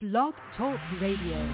Blog Talk Radio.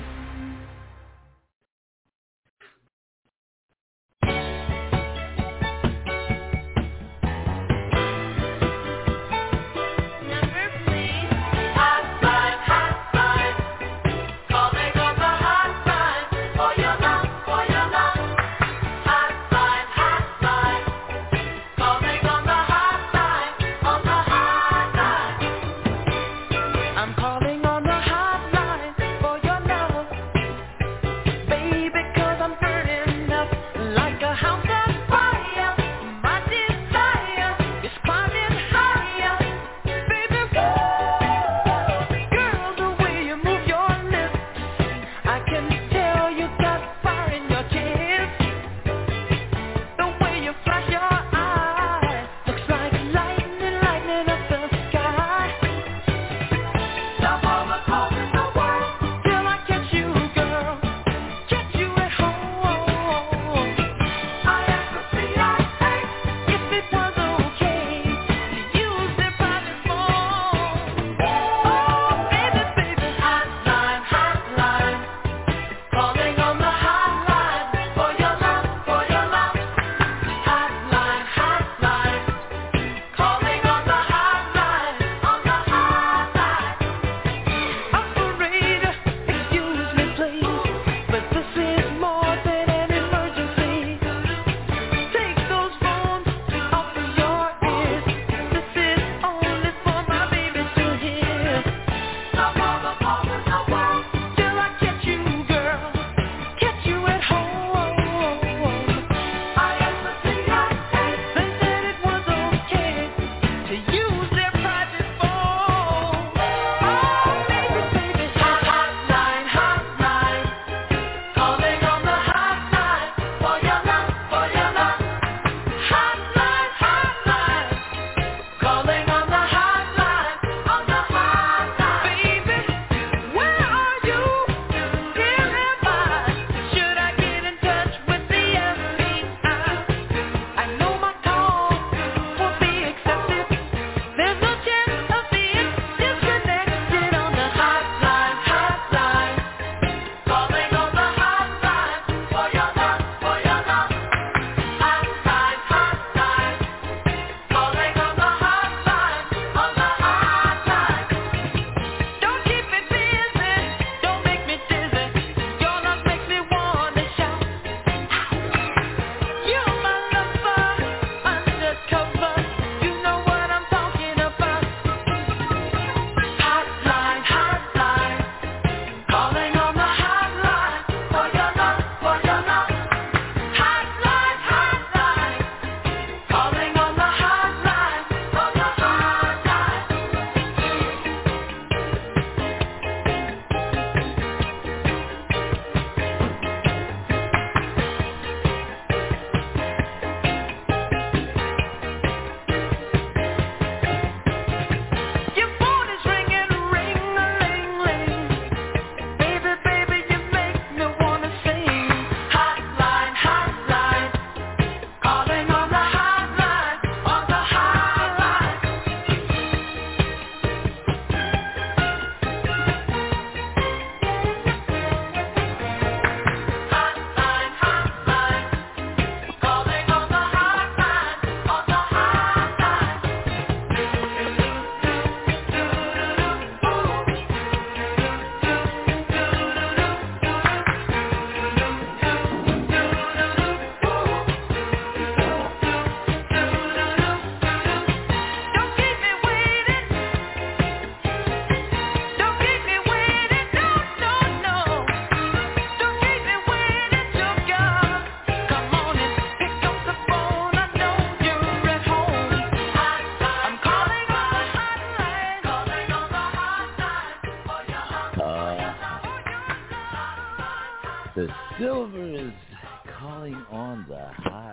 The Silvers calling on the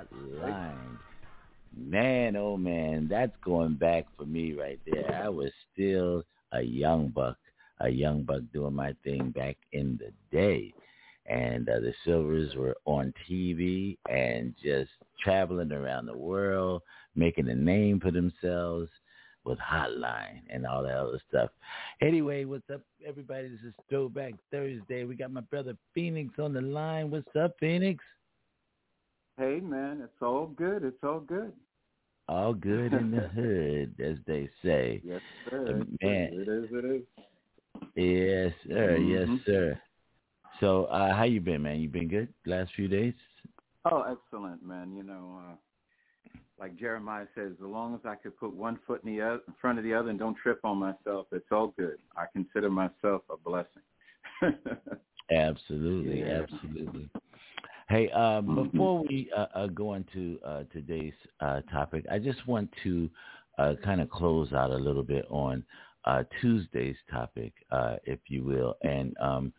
hotline. Man, oh man, that's going back for me right there. I was still a young buck doing my thing back in the day. And the Silvers were on TV and just traveling around the world, making a name for themselves. with Hotline and all that other stuff. Anyway, what's up, everybody? This is Throwback Thursday. We got my brother Phoenix on the line. What's up, Phoenix? Hey, man, it's all good. It's all good. All good in the hood, as they say. Yes, sir. Man. It is. Yes, sir. Mm-hmm. Yes, sir. So, how you been, man? You been good last few days? Oh, excellent, man. You know, like Jeremiah says, as long as I could put one foot in front of the other and don't trip on myself, it's all good. I consider myself a blessing. Absolutely, yeah. Absolutely. Hey, before we go into today's topic, I just want to kind of close out a little bit on Tuesday's topic, if you will. And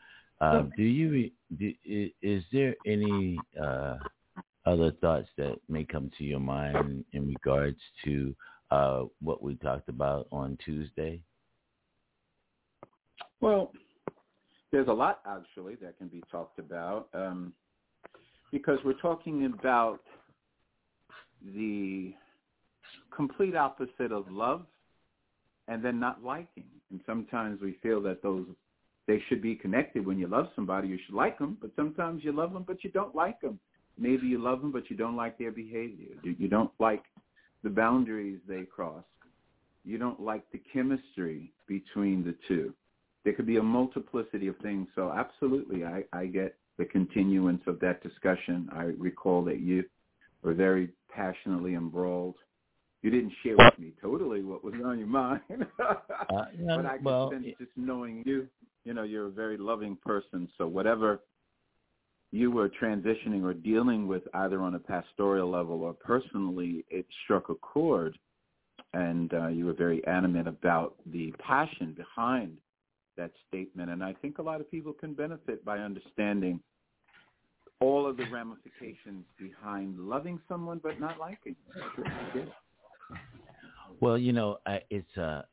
is there any other thoughts that may come to your mind in regards to what we talked about on Tuesday? Well, there's a lot, actually, that can be talked about. Because we're talking about the complete opposite of love and then not liking. And sometimes we feel that they should be connected. When you love somebody, you should like them, but sometimes you love them, but you don't like them. Maybe you love them, but you don't like their behavior. You don't like the boundaries they cross. You don't like the chemistry between the two. There could be a multiplicity of things. So absolutely, I get the continuance of that discussion. I recall that you were very passionately embroiled. You didn't share with me totally what was on your mind, but I can sense just knowing you, you're a very loving person. So whatever you were transitioning or dealing with, either on a pastoral level or personally, it struck a chord, and you were very animate about the passion behind that statement. And I think a lot of people can benefit by understanding all of the ramifications behind loving someone but not liking. Well, it's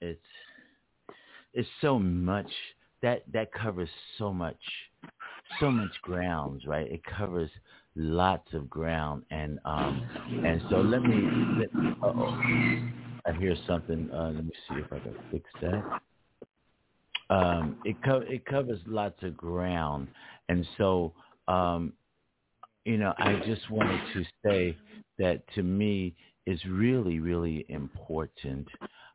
so much that covers so much grounds, right? It covers lots of ground, and so let me. I hear something. Let me see if I can fix that. It covers lots of ground, and so I just wanted to say that to me it's really, really important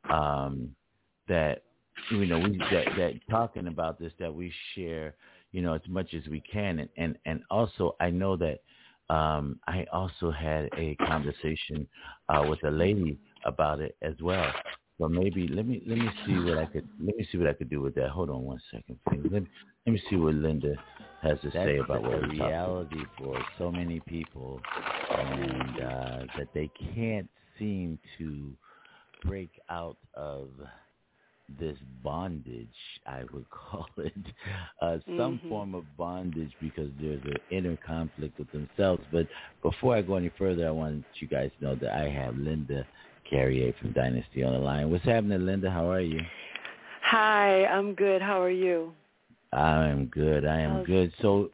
that that talking about this, that we share as much as we can, and also I know that I also had a conversation with a lady about it as well. So maybe let me see what I could do with that. Hold on one second, please. Let me see what Linda has to say about what the reality for so many people, and that they can't seem to break out of this bondage, I would call it, some form of bondage, because there's an inner conflict with themselves. But before I go any further, I want you guys to know that I have Linda Carrier from Dynasty on the line. What's happening, Linda? How are you? Hi, I'm good. How are you? I am good. Good. So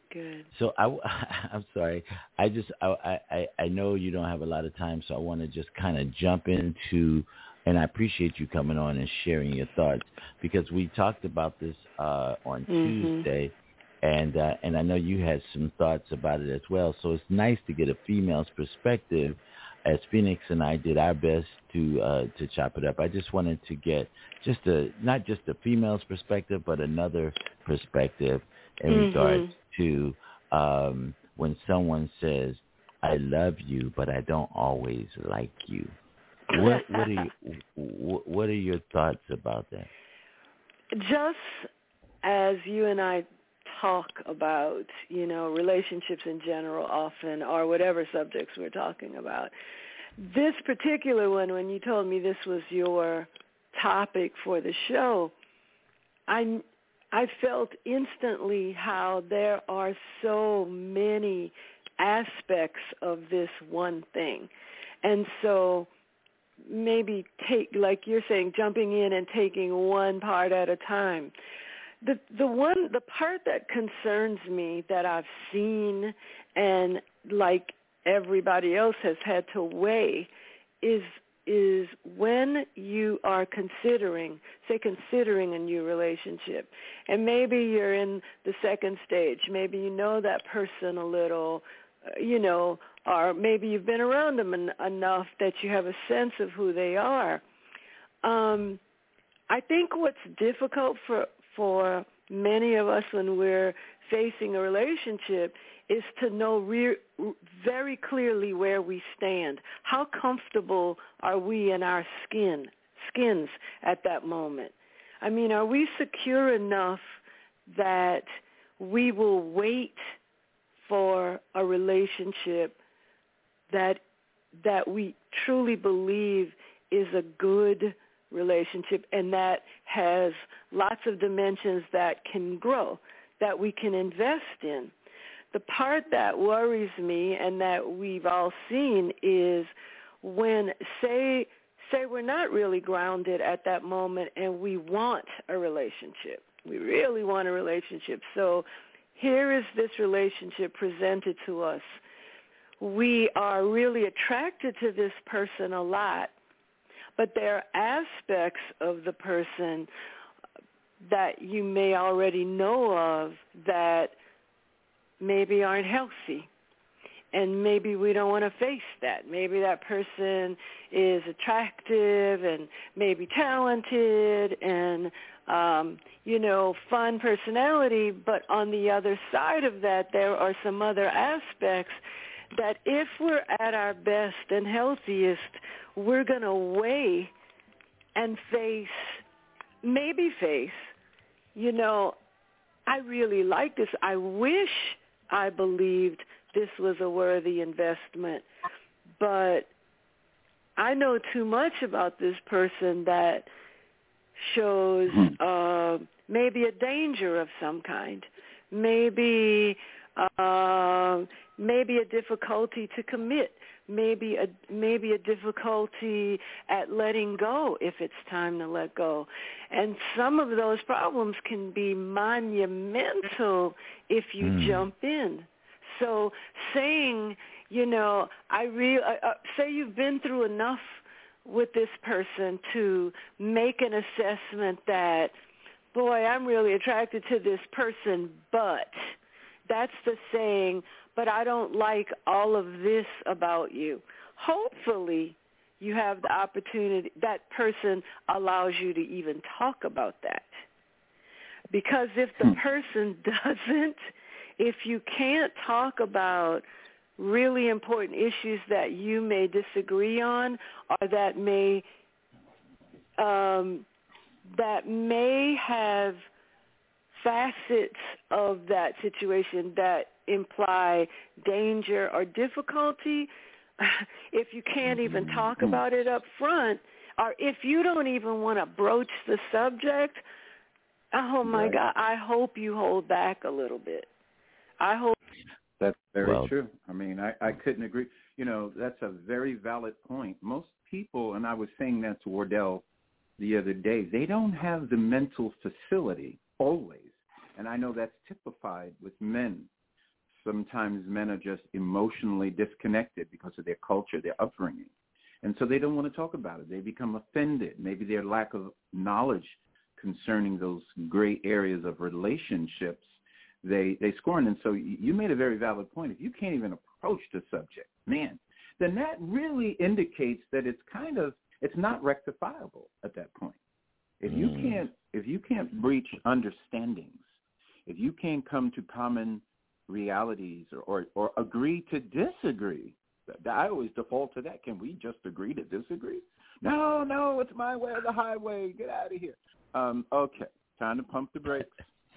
I'm sorry. I know you don't have a lot of time, so I want to just kind of jump into, and I appreciate you coming on and sharing your thoughts, because we talked about this on Tuesday, and I know you had some thoughts about it as well. So it's nice to get a female's perspective, as Phoenix and I did our best to chop it up. I just wanted to get not just a female's perspective, but another perspective in regards to when someone says, "I love you, but I don't always like you." What are your thoughts about that? Just as you and I talk about, relationships in general often, or whatever subjects we're talking about, this particular one, when you told me this was your topic for the show, I felt instantly how there are so many aspects of this one thing. And so maybe like you're saying, jumping in and taking one part at a time. The part that concerns me, that I've seen and like everybody else has had to weigh, is is when you are considering a new relationship, and maybe you're in the second stage, maybe you know that person a little, or maybe you've been around them enough that you have a sense of who they are. I think what's difficult for many of us when we're facing a relationship is to know very clearly where we stand. How comfortable are we in our skins at that moment? I mean, are we secure enough that we will wait for a relationship that we truly believe is a good relationship and that has lots of dimensions that can grow, that we can invest in? The part that worries me and that we've all seen is when, say we're not really grounded at that moment and we want a relationship. We really want a relationship. So here is this relationship presented to us. We are really attracted to this person a lot, but there are aspects of the person that you may already know of that maybe aren't healthy, and maybe we don't want to face that. Maybe that person is attractive and maybe talented and, fun personality, but on the other side of that, there are some other aspects that if we're at our best and healthiest, we're going to weigh and face, I really like this. I wish I believed this was a worthy investment, but I know too much about this person that shows maybe a danger of some kind, maybe a difficulty to commit, maybe a difficulty at letting go if it's time to let go. And some of those problems can be monumental if you jump in. So saying, say you've been through enough with this person to make an assessment that, boy, I'm really attracted to this person, but that's the saying, but I don't like all of this about you. Hopefully you have the opportunity, that person allows you to even talk about that. Because if the person doesn't, if you can't talk about really important issues that you may disagree on or that may have facets of that situation that imply danger or difficulty, if you can't even talk about it up front, or if you don't even want to broach the subject, oh my God, I hope you hold back a little bit. I hope. That's very true. I mean, I couldn't agree. That's a very valid point. Most people, and I was saying that to Wardell the other day, they don't have the mental facility always. And I know that's typified with men. Sometimes men are just emotionally disconnected because of their culture, their upbringing. And so they don't want to talk about it. They become offended. Maybe their lack of knowledge concerning those gray areas of relationships, they scorn. And so you made a very valid point. If you can't even approach the subject, man, then that really indicates that it's not rectifiable at that point. If you can't breach understandings, if you can't come to common realities or agree to disagree, I always default to that. Can we just agree to disagree? No, it's my way or the highway. Get out of here. Okay, time to pump the brakes.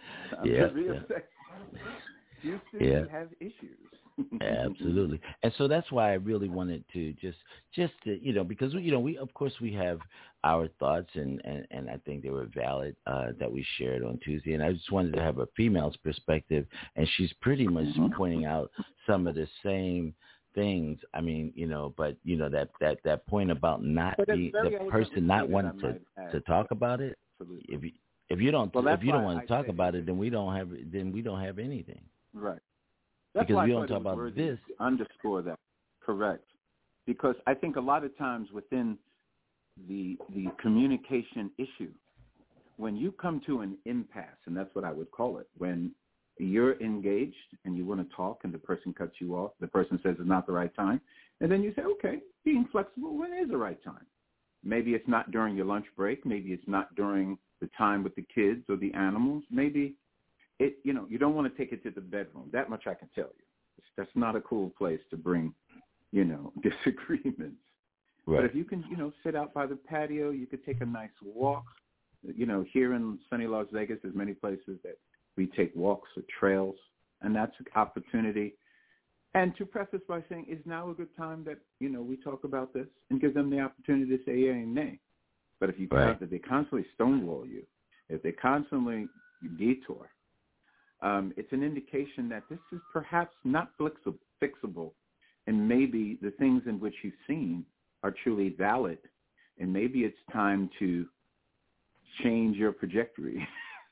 You have issues. Absolutely. And so that's why I really wanted to just to, because, we have our thoughts and I think they were valid that we shared on Tuesday. And I just wanted to have a female's perspective, and she's pretty much pointing out some of the same things. I mean, but that point about not being the person not wanting to talk about it. Absolutely. If you don't want to talk about it, then we don't have anything. Right. That's because we don't talk about this. Underscore that. Correct. Because I think a lot of times within the communication issue. When you come to an impasse, and that's what I would call it, when you're engaged and you want to talk and the person cuts you off, the person says it's not the right time, and then you say, okay, being flexible, when is the right time? Maybe it's not during your lunch break. Maybe it's not during the time with the kids or the animals. Maybe you don't want to take it to the bedroom. That much I can tell you. That's not a cool place to bring, disagreements. Right. But if you can, sit out by the patio, you could take a nice walk. Here in sunny Las Vegas, there's many places that we take walks or trails, and that's an opportunity. And to preface by saying, is now a good time that, we talk about this and give them the opportunity to say yea and nay. But if if they constantly stonewall you, if they constantly detour, it's an indication that this is perhaps not fixable, and maybe the things in which you've seen are truly valid, and maybe it's time to change your trajectory.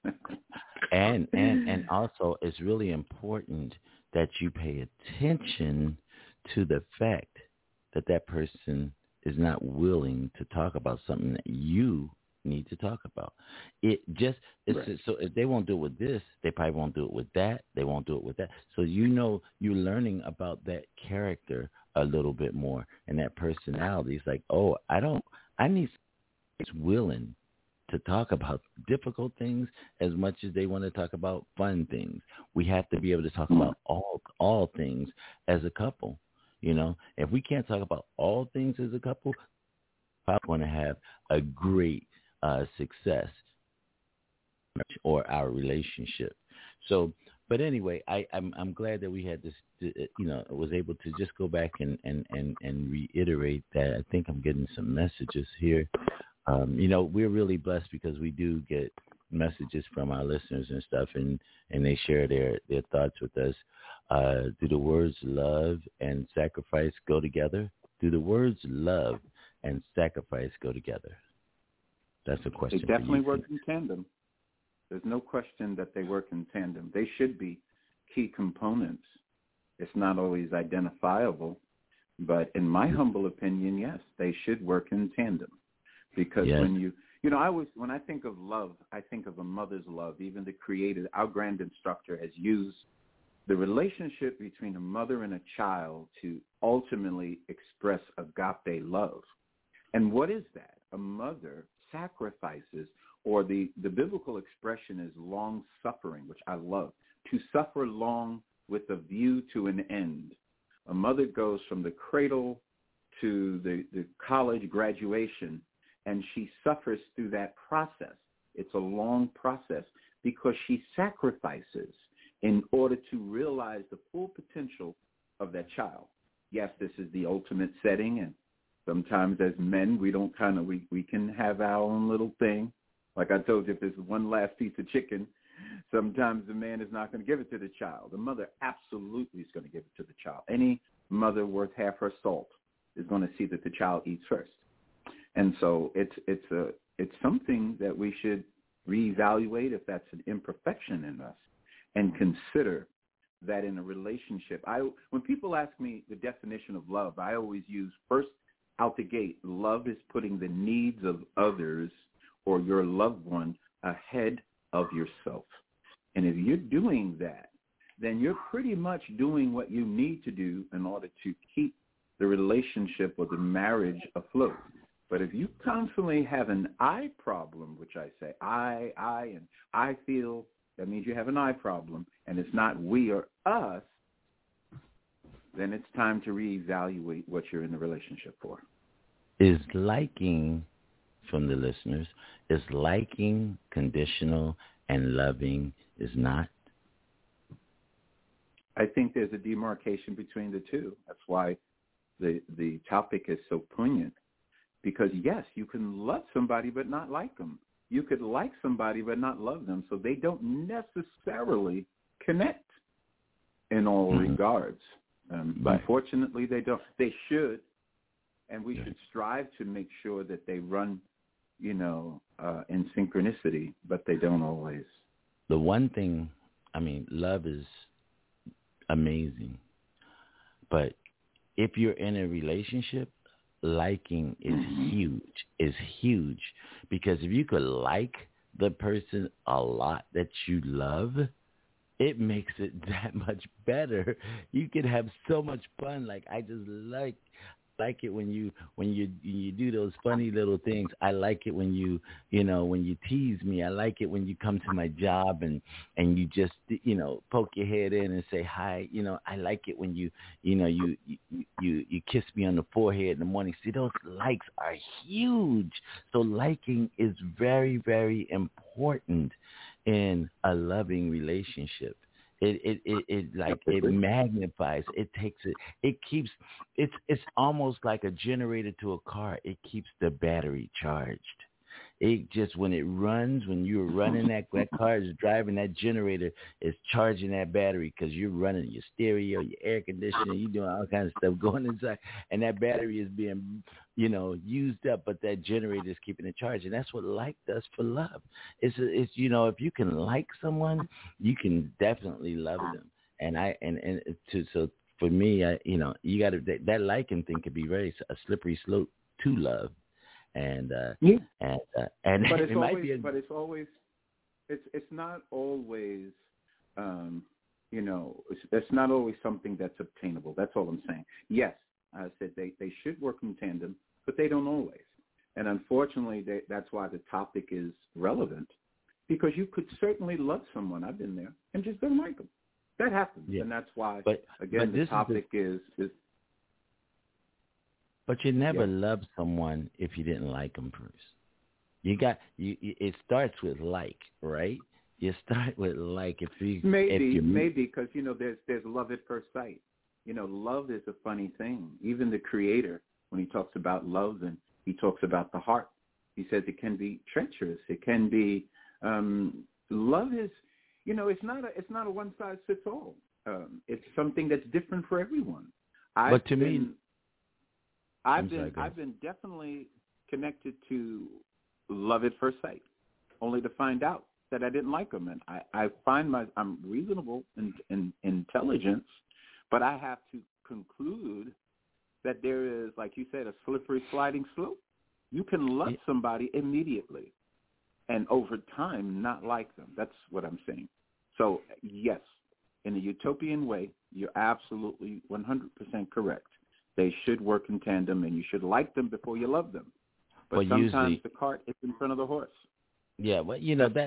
and also it's really important that you pay attention to the fact that that person is not willing to talk about something that you need to talk about. Right. So if they won't do it with this, they probably won't do it with that. They won't do it with that. So you're learning about that character a little bit more, and that personality. It's like, I need someone that's willing to talk about difficult things as much as they want to talk about fun things. We have to be able to talk about all things as a couple. If we can't talk about all things as a couple, I want to have a great success or our relationship. So, but anyway, I'm glad that we had this, was able to just go back and reiterate that. I think I'm getting some messages here. We're really blessed because we do get messages from our listeners and stuff, and they share their thoughts with us. Do the words love and sacrifice go together? Do the words love and sacrifice go together? That's a question. They definitely work in tandem. There's no question that they work in tandem. They should be key components. It's not always identifiable, but in my humble opinion, yes, they should work in tandem. Because when when I think of love, I think of a mother's love. Even the Creator, our grand instructor, has used the relationship between a mother and a child to ultimately express agape love. And what is that? A mother sacrifices, or the biblical expression is long-suffering, which I love, to suffer long with a view to an end. A mother goes from the cradle to the college graduation, and she suffers through that process. It's a long process because she sacrifices in order to realize the full potential of that child. Yes, this is the ultimate setting, and sometimes as men, we don't we can have our own little thing. Like I told you, if there's one last piece of chicken, sometimes the man is not going to give it to the child. The mother absolutely is going to give it to the child. Any mother worth half her salt is going to see that the child eats first. And so it's something that we should reevaluate if that's an imperfection in us, and consider that in a relationship. When people ask me the definition of love, I always use first out the gate, love is putting the needs of others or your loved one ahead of yourself. And if you're doing that, then you're pretty much doing what you need to do in order to keep the relationship or the marriage afloat. But if you constantly have an I problem, which I say, I, and I feel, that means you have an I problem, and it's not we or us, then it's time to reevaluate what you're in the relationship for. Is liking, from the listeners, is liking conditional and loving is not? I think there's a demarcation between the two. That's why the topic is so poignant. Because, yes, you can love somebody but not like them. You could like somebody but not love them. So they don't necessarily connect in all regards. Unfortunately, they don't. They should, and we should strive to make sure that they run, in synchronicity, but they don't always. The one thing, love is amazing. But if you're in a relationship, liking is huge, because if you could like the person a lot that you love, it makes it that much better. You can have so much fun. Like, I just like it when you do those funny little things. I like it when you tease me. I like it when you come to my job and you just poke your head in and say hi. I like it when you kiss me on the forehead in the morning. See, those likes are huge. So liking is very, very important in a loving relationship. It magnifies. It takes it. It keeps. It's almost like a generator to a car. It keeps the battery charged. It just, when it runs, when you're running that car is driving, that generator is charging that battery, because you're running your stereo, your air conditioner, you're doing all kinds of stuff going inside, and that battery is being used up, but that generator is keeping it charged. And that's what like does for love. It's if you can like someone, you can definitely love them. So for me, you got to, that liking thing could be a slippery slope to love. And but it might always, be but it's always, it's not always, it's not always something that's obtainable. That's all I'm saying. Yes, I said they should work in tandem, but they don't always. And unfortunately, that's why the topic is relevant, because you could certainly love someone, I've been there, and just don't like them. That happens, and that's why, again, the topic is. But you never loved someone if you didn't like them first. It starts with like, right? You start with like. Maybe because there's love at first sight. Love is a funny thing. Even the Creator, when he talks about love, and he talks about the heart, he says it can be treacherous. It can be love is, it's not a one size fits all. It's something that's different for everyone. I've been definitely connected to love at first sight, only to find out that I didn't like them. And I find I'm reasonable in intelligence, but I have to conclude that there is, like you said, a slippery sliding slope. You can love somebody immediately and over time not like them. That's what I'm saying. So, yes, in a utopian way, you're absolutely 100% correct. They should work in tandem, and you should like them before you love them. But sometimes usually, the cart is in front of the horse. Yeah, well,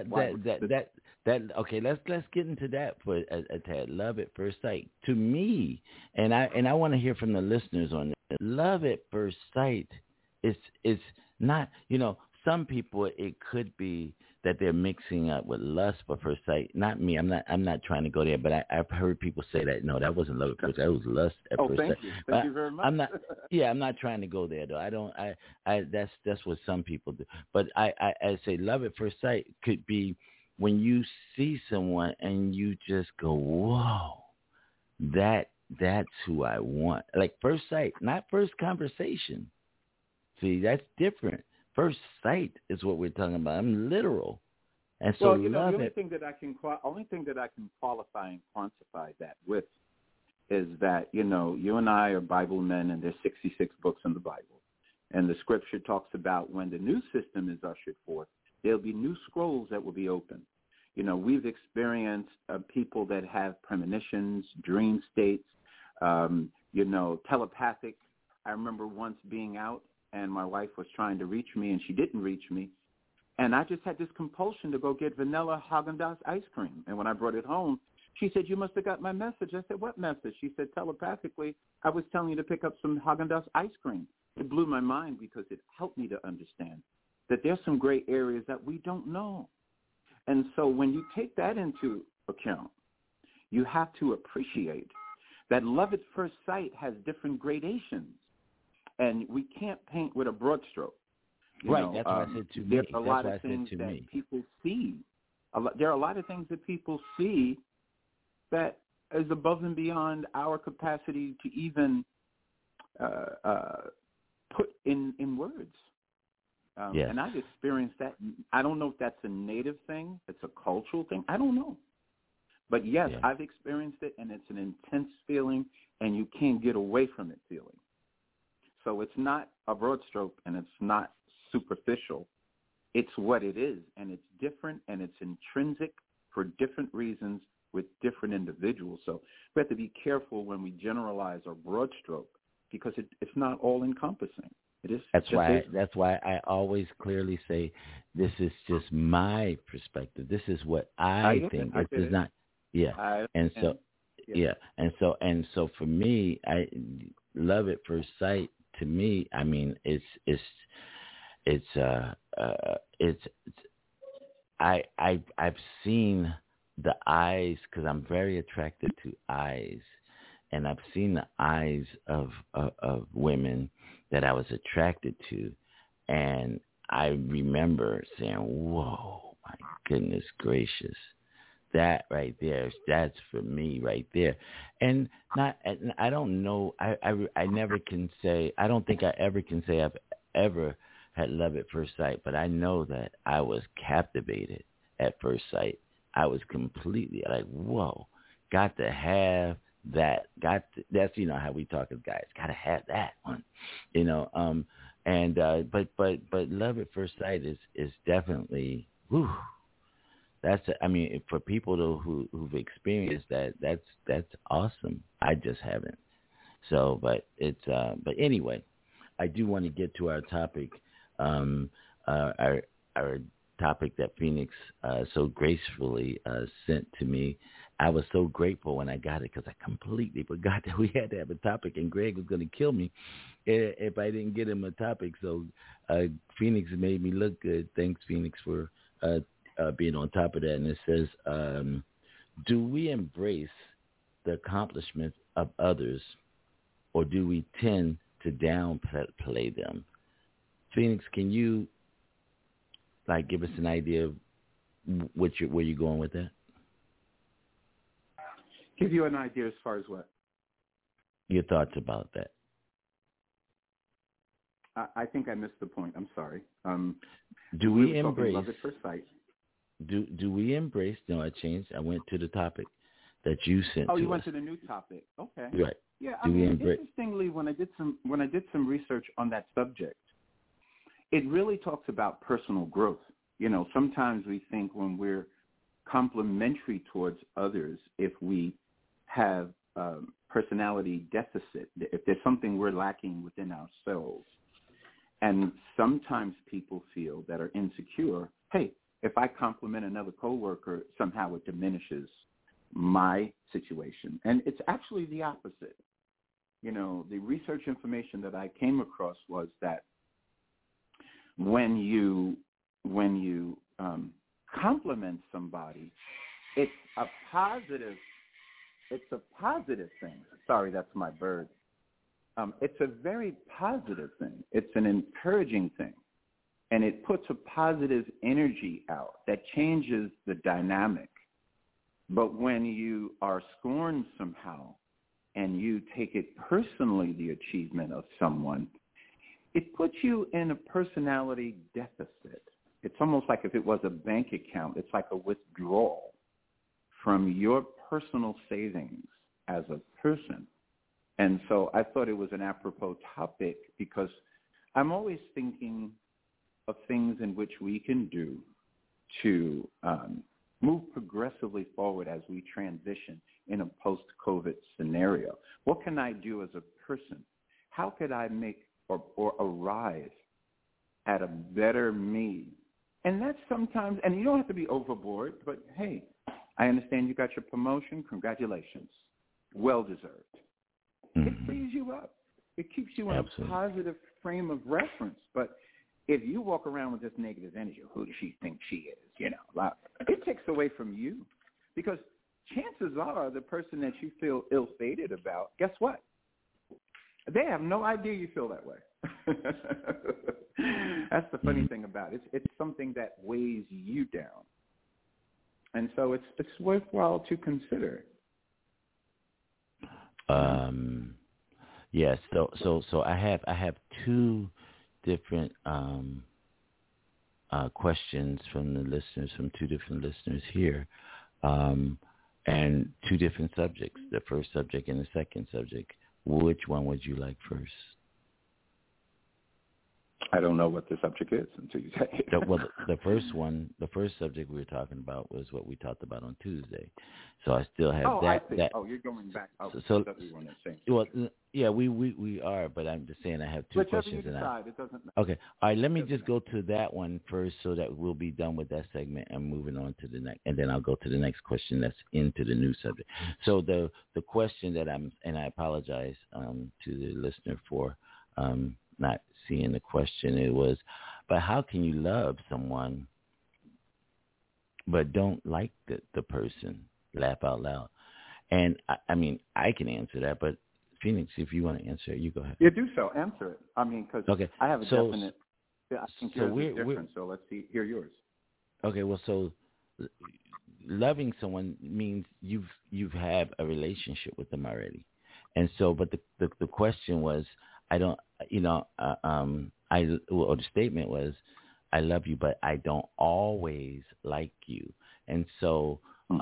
okay, let's get into that for a tad. Love at first sight. To me, and I want to hear from the listeners on this. Love at first sight is not, some people, it could be that they're mixing up with lust at first sight. Not me. I'm not trying to go there, but I've heard people say that. No, that wasn't love at first sight. That was lust at first sight. Thank you very much. I'm not trying to go there though. That's what some people do. But I say love at first sight could be when you see someone and you just go, whoa, that's who I want. Like first sight, not first conversation. See, that's different. First sight is what we're talking about. I'm literal, and so the love only thing that I can qualify and quantify that with is that you and I are Bible men, and there's 66 books in the Bible, and the Scripture talks about when the new system is ushered forth, there'll be new scrolls that will be opened. We've experienced people that have premonitions, dream states, telepathic. I remember once being out, and my wife was trying to reach me, and she didn't reach me. And I just had this compulsion to go get vanilla Haagen-Dazs ice cream. And when I brought it home, she said, you must have got my message. I said, what message? She said, telepathically, I was telling you to pick up some Haagen-Dazs ice cream. It blew my mind because it helped me to understand that there's some gray areas that we don't know. And so when you take that into account, you have to appreciate that love at first sight has different gradations. And we can't paint with a broad stroke. Right, that's what I said to me. There's a lot of things that people see. There are a lot of things that people see that is above and beyond our capacity to even put in words. And I've experienced that. I don't know if that's a native thing. It's a cultural thing. I don't know. But, yes, I've experienced it, and it's an intense feeling, and you can't get away from it feeling. So it's not a broad stroke and it's not superficial. It's what it is, and it's different, and it's intrinsic for different reasons with different individuals. So we have to be careful when we generalize or broad stroke because it's not all encompassing. It is. That's why I always clearly say this is just my perspective. This is what I think. This is not. Yeah. And so for me, I love at first sight. To me, I mean, I've seen the eyes because I'm very attracted to eyes, and I've seen the eyes of women that I was attracted to, and I remember saying, "Whoa, my goodness gracious, that right there, that's for me right there." And I don't know, I never can say, I don't think I ever can say I've ever had love at first sight, but I know that I was captivated at first sight. I was completely like, whoa, got to have that. That's, you know, how we talk as guys, got to have that one, you know. But love at first sight is definitely, whew, I mean, for people who've experienced that, that's awesome. I just haven't. So, but anyway, I do want to get to our topic. Our topic that Phoenix so gracefully sent to me. I was so grateful when I got it because I completely forgot that we had to have a topic, and Greg was going to kill me if I didn't get him a topic. So Phoenix made me look good. Thanks, Phoenix, for being on top of that. And it says, do we embrace the accomplishments of others, or do we tend to downplay them? Phoenix, can you give us an idea of where you're going with that? Give you an idea as far as what? Your thoughts about that. I think I missed the point. I'm sorry. Do we embrace love at first sight? Do we embrace? No, I changed. I went to the topic that you sent. Oh, to you us. went to the new topic. Okay. Right. Yeah. Interestingly, when I did some research on that subject, it really talks about personal growth. You know, sometimes we think when we're complimentary towards others, if we have personality deficit, if there's something we're lacking within ourselves. And sometimes people feel that are insecure, hey, if I compliment another coworker, somehow it diminishes my situation. And it's actually the opposite. You know, the research information that I came across was that when you compliment somebody, it's a positive thing. Sorry, that's my bird. It's a very positive thing. It's an encouraging thing. And it puts a positive energy out that changes the dynamic. But when you are scorned somehow and you take it personally, the achievement of someone, it puts you in a personality deficit. It's almost like if it was a bank account, it's like a withdrawal from your personal savings as a person. And so I thought it was an apropos topic because I'm always thinking of things in which we can do to move progressively forward as we transition in a post-COVID scenario. What can I do as a person? How could I make or arrive at a better me? And that's sometimes, and you don't have to be overboard, but hey, I understand you got your promotion. Congratulations. Well-deserved. Mm-hmm. It frees you up. It keeps you in a positive frame of reference. But if you walk around with this negative energy, who does she think she is? You know, it takes away from you because chances are the person that you feel ill-fated about, guess what? They have no idea you feel that way. That's the funny thing about it. It's something that weighs you down. And so it's worthwhile to consider. Yes. So I have two different questions from the listeners, from two different listeners here, and two different subjects. The first subject and the second subject. Which one would you like first? I don't know what the subject is until you say it. Well, the first subject we were talking about was what we talked about on Tuesday. So I still have that. I see. That. You're going back. So well, yeah, we are, but I'm just saying I have two questions. You decide, it doesn't matter. Okay, all right. Let me just go to that one first, so that we'll be done with that segment and moving on to the next, and then I'll go to the next question that's into the new subject. So the question that I apologize to the listener for not seeing the question. It was, but how can you love someone but don't like the person? Laugh out loud. And I mean, I can answer that, but Phoenix, if you want to answer it, you go ahead. Yeah, do so. Answer it. I mean, because I have a definite. I think yours is different. So let's hear yours. Okay. Well, so loving someone means you've had a relationship with them already, and so, but the question was, I don't, or the statement was, I love you, but I don't always like you. And so,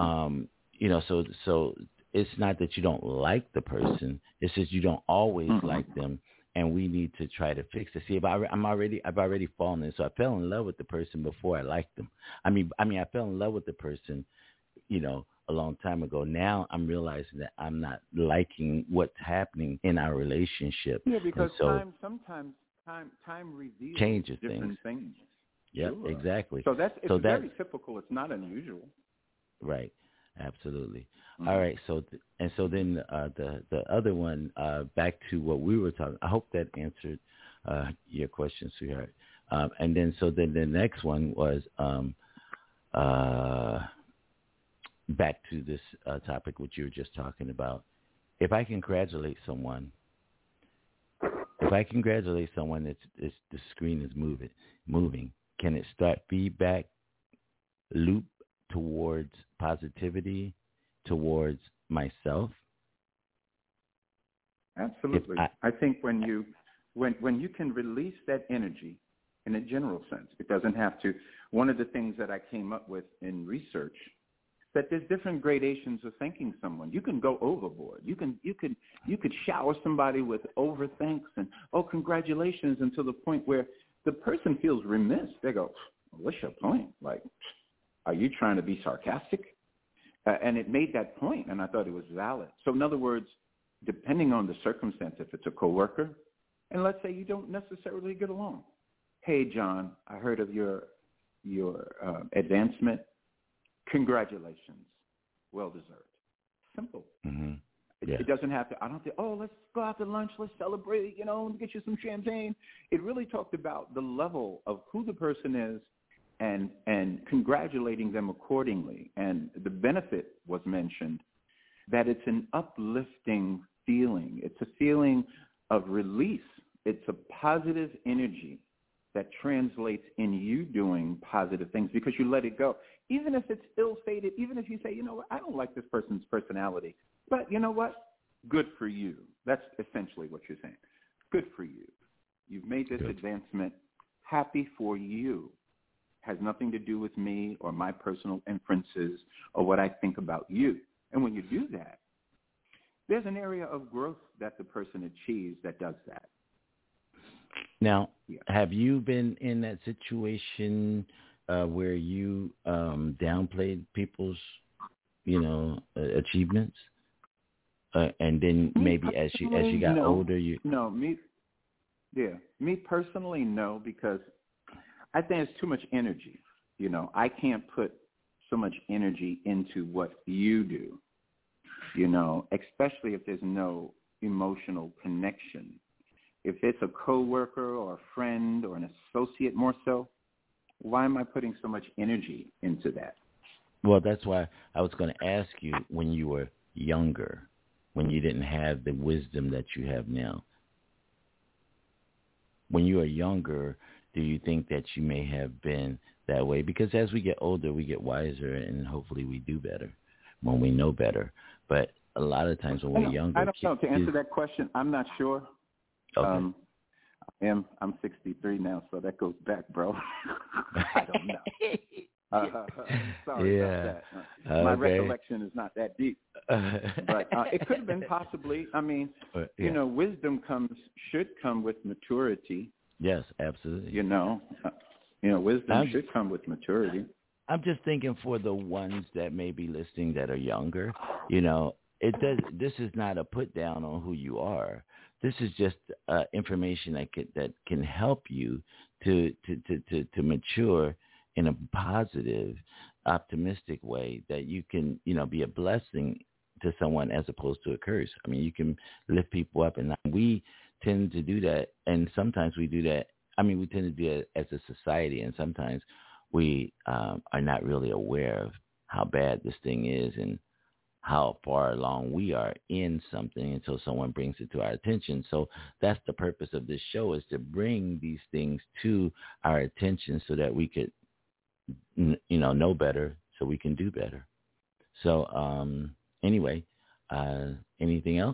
so it's not that you don't like the person. It's just you don't always like them. And we need to try to fix it. See, I've already fallen in. So I fell in love with the person before I liked them. I mean, I fell in love with the person, a long time ago. Now I'm realizing that I'm not liking what's happening in our relationship. Yeah, because sometimes time reveals changes different things. Yeah, sure. Exactly. So that's very typical. It's not unusual. Right. Absolutely. All right. So then the other one, back to what we were talking. I hope that answered your question, sweetheart. And then the next one was back to this topic which you were just talking about. If I congratulate someone, it's the screen is moving. Can it start feedback loop towards positivity, towards myself? Absolutely. I think when you can release that energy in a general sense, it doesn't have to. One of the things that I came up with in research, that there's different gradations of thanking someone. You can go overboard. You could shower somebody with over thanks and congratulations, until the point where the person feels remiss. They go, what's your point? Like, are you trying to be sarcastic? And it made that point, and I thought it was valid. So in other words, depending on the circumstance, if it's a coworker, and let's say you don't necessarily get along. Hey, John, I heard of your advancement. Congratulations. Well deserved. Simple. Mm-hmm. Yeah. It doesn't have to, I don't think, let's go out to lunch, let's celebrate, get you some champagne. It really talked about the level of who the person is and congratulating them accordingly. And the benefit was mentioned, that it's an uplifting feeling. It's a feeling of release. It's a positive energy that translates in you doing positive things because you let it go. Even if it's ill-fated, even if you say, what, I don't like this person's personality, but you know what? Good for you. That's essentially what you're saying. Good for you. You've made this advancement. Happy for you. Has nothing to do with me or my personal inferences or what I think about you. And when you do that, there's an area of growth that the person achieves that does that. Now, have you been in that situation where you downplayed people's, achievements, and then maybe as you got older, me personally, no, because I think it's too much energy. I can't put so much energy into what you do. Especially if there's no emotional connection. If it's a coworker or a friend or an associate more so, why am I putting so much energy into that? Well, that's why I was going to ask you, when you were younger, when you didn't have the wisdom that you have now. When you were younger, do you think that you may have been that way? Because as we get older, we get wiser, and hopefully we do better when we know better. But a lot of times when we're younger... I don't know. To answer that question, I'm not sure. Okay. I'm 63 now, so that goes back, bro. I don't know. Sorry about that. My recollection is not that deep. But it could have been possibly. I mean, wisdom should come with maturity. Yes, absolutely. Wisdom should come with maturity. I'm just thinking for the ones that may be listening that are younger, this is not a put down on who you are. This is just information that can help you to mature in a positive, optimistic way, that you can, be a blessing to someone as opposed to a curse. I mean, you can lift people up, and we tend to do that, and sometimes we do that. I mean, we tend to do it as a society, and sometimes we are not really aware of how bad this thing is and how far along we are in something until someone brings it to our attention. So that's the purpose of this show, is to bring these things to our attention so that we could, know better, so we can do better. So anyway, anything else?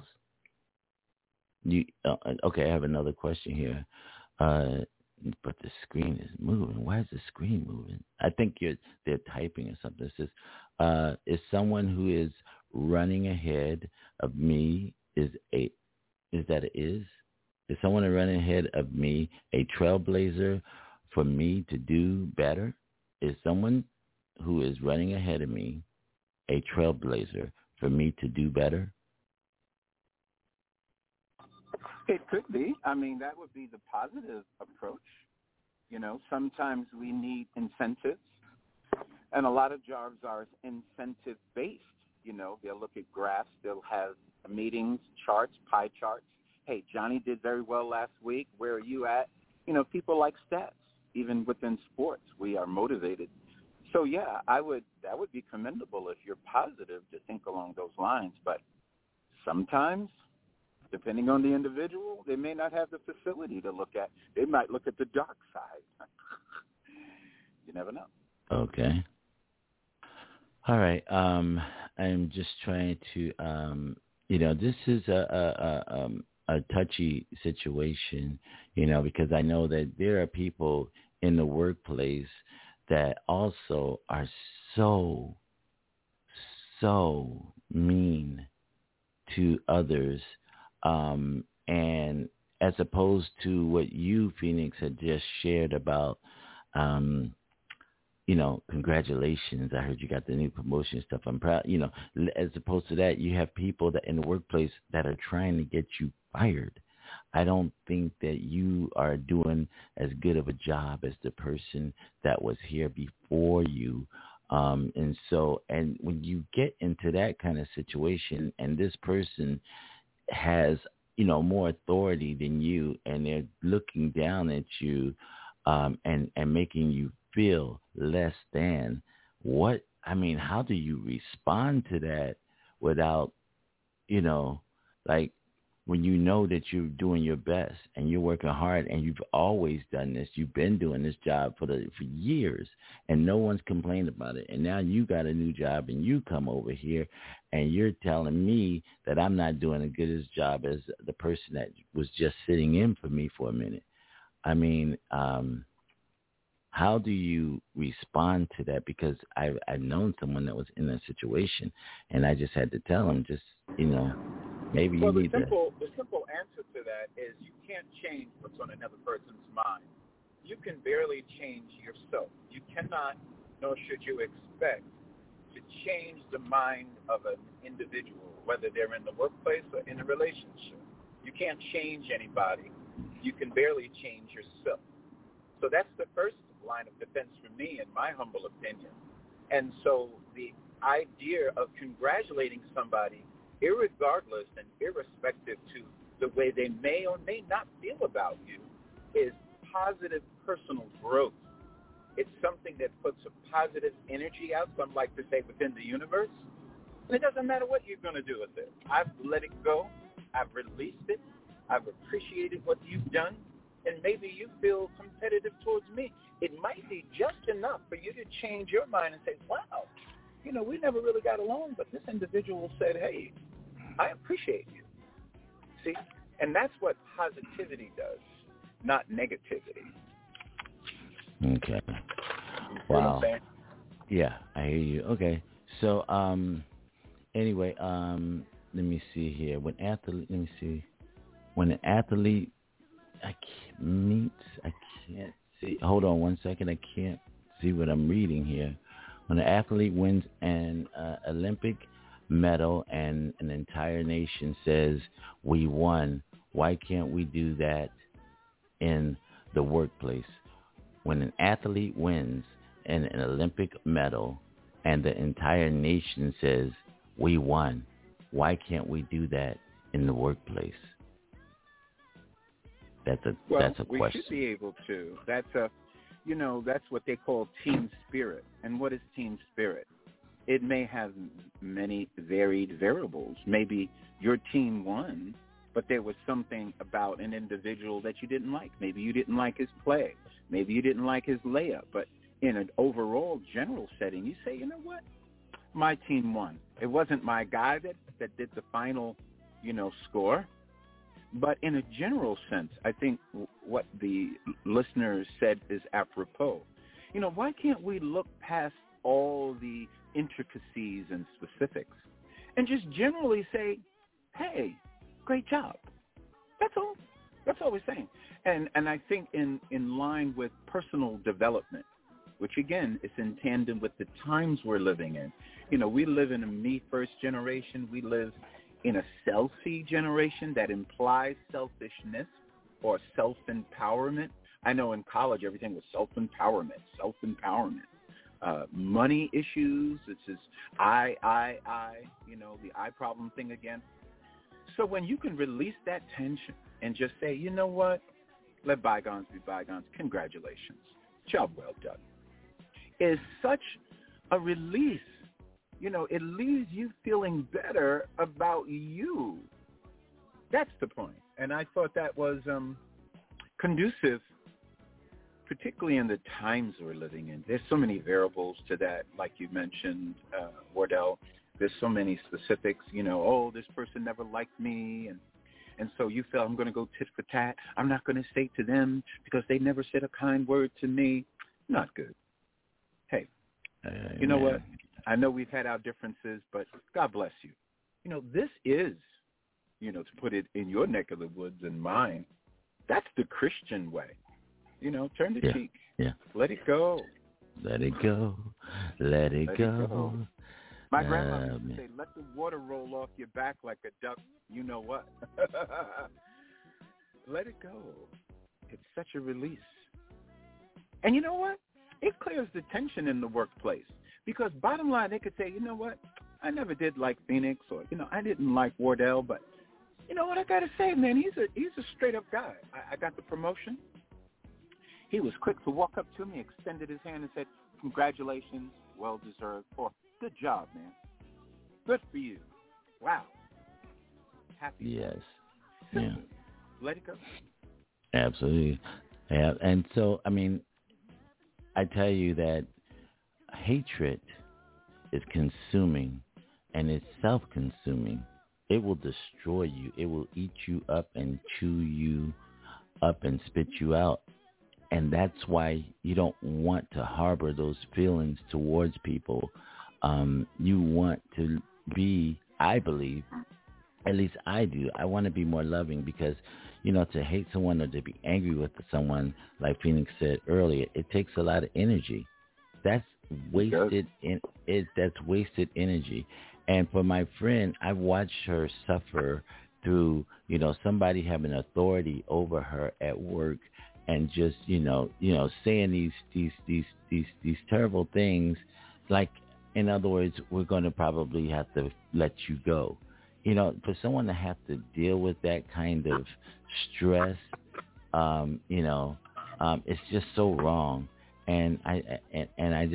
Okay, I have another question here. But the screen is moving. Why is the screen moving? I think they're typing or something. It says, is someone who is running ahead of me is someone running ahead of me a trailblazer for me to do better? Is someone who is running ahead of me a trailblazer for me to do better? It could be. I mean, that would be the positive approach. Sometimes we need incentives, and a lot of jobs are incentive-based. They'll look at graphs. They'll have meetings, charts, pie charts. Hey, Johnny did very well last week. Where are you at? People like stats. Even within sports, we are motivated. So, yeah, that would be commendable if you're positive to think along those lines. But sometimes, depending on the individual, they may not have the facility to look at. They might look at the dark side. You never know. Okay. All right. I'm just trying to, this is a touchy situation, because I know that there are people in the workplace that also are so mean to others. And as opposed to what you, Phoenix, had just shared about, congratulations, I heard you got the new promotion stuff. I'm proud, as opposed to that, you have people that in the workplace that are trying to get you fired. I don't think that you are doing as good of a job as the person that was here before you. And when you get into that kind of situation and this person has, more authority than you, and they're looking down at you and making you feel less than, how do you respond to that without, when you know that you're doing your best and you're working hard and you've always done this, you've been doing this job for years and no one's complained about it. And now you got a new job and you come over here and you're telling me that I'm not doing as good a job as the person that was just sitting in for me for a minute. I mean, how do you respond to that? Because I've known someone that was in that situation and I just had to tell them, maybe you need the simple answer to that is you can't change what's on another person's mind. You can barely change yourself. You cannot, nor should you expect, to change the mind of an individual, whether they're in the workplace or in a relationship. You can't change anybody. You can barely change yourself. So that's the first line of defense for me, in my humble opinion. And so the idea of congratulating somebody, irregardless and irrespective to the way they may or may not feel about you, is positive personal growth. It's something that puts a positive energy out, some like to say, within the universe. And it doesn't matter what you're going to do with it. I've let it go. I've released it. I've appreciated what you've done. And maybe you feel competitive towards me. It might be just enough for you to change your mind and say, wow, we never really got along, but this individual said, hey, I appreciate you. See? And that's what positivity does, not negativity. Okay. Wow. Yeah, I hear you. Okay. So, anyway, let me see here. When an athlete I can't see. Hold on one second. I can't see what I'm reading here. When an athlete wins an Olympic medal and an entire nation says, "We won," why can't we do that in the workplace? When an athlete wins an Olympic medal and the entire nation says, "We won," why can't we do that in the workplace? That's a question. We should be able to. That's what they call team spirit. And what is team spirit? It may have many varied variables. Maybe your team won, but there was something about an individual that you didn't like. Maybe you didn't like his play. Maybe you didn't like his layup. But in an overall general setting, you say, you know what? My team won. It wasn't my guy that did the final, score. But in a general sense, I think what the listeners said is apropos. Why can't we look past all the intricacies and specifics and just generally say, hey, great job. That's all. That's all we're saying. And I think in line with personal development, which, again, is in tandem with the times we're living in. We live in a me-first generation. We live in a selfie generation that implies selfishness or self-empowerment. I know in college everything was self-empowerment. Money issues, it's just I, the I problem thing again. So when you can release that tension and just say, you know what, let bygones be bygones, congratulations, job well done, is such a release. It leaves you feeling better about you. That's the point. And I thought that was conducive, particularly in the times we're living in. There's so many variables to that, like you mentioned, Wardell. There's so many specifics, this person never liked me, and so you felt I'm going to go tit for tat. I'm not going to say to them because they never said a kind word to me. Not good. Hey, you know what? I know we've had our differences, but God bless you. This is, to put it in your neck of the woods and mine, that's the Christian way. Turn the cheek. Yeah. Let it go. Let it go. Let it go. My grandma used to say, let the water roll off your back like a duck, you know what. Let it go. It's such a release. And you know what? It clears the tension in the workplace. Because bottom line, they could say, you know what? I never did like Phoenix, or, I didn't like Wardell, but you know what I got to say, man? He's a straight-up guy. I got the promotion. He was quick to walk up to me, extended his hand, and said, congratulations, well-deserved, or good job, man. Good for you. Wow. Happy. Yes. Yeah. Let it go. Absolutely. Yeah. And so, I tell you that hatred is consuming, and it's self-consuming. It will destroy you. It will eat you up and chew you up and spit you out. And that's why you don't want to harbor those feelings towards people. You want to be, I believe, at least I do, I want to be more loving because, to hate someone or to be angry with someone, like Phoenix said earlier, it takes a lot of energy. That's wasted that's wasted energy. And for my friend, I've watched her suffer through, somebody having authority over her at work and just, saying these terrible things, like, in other words, we're going to probably have to let you go. For someone to have to deal with that kind of stress, it's just so wrong. And I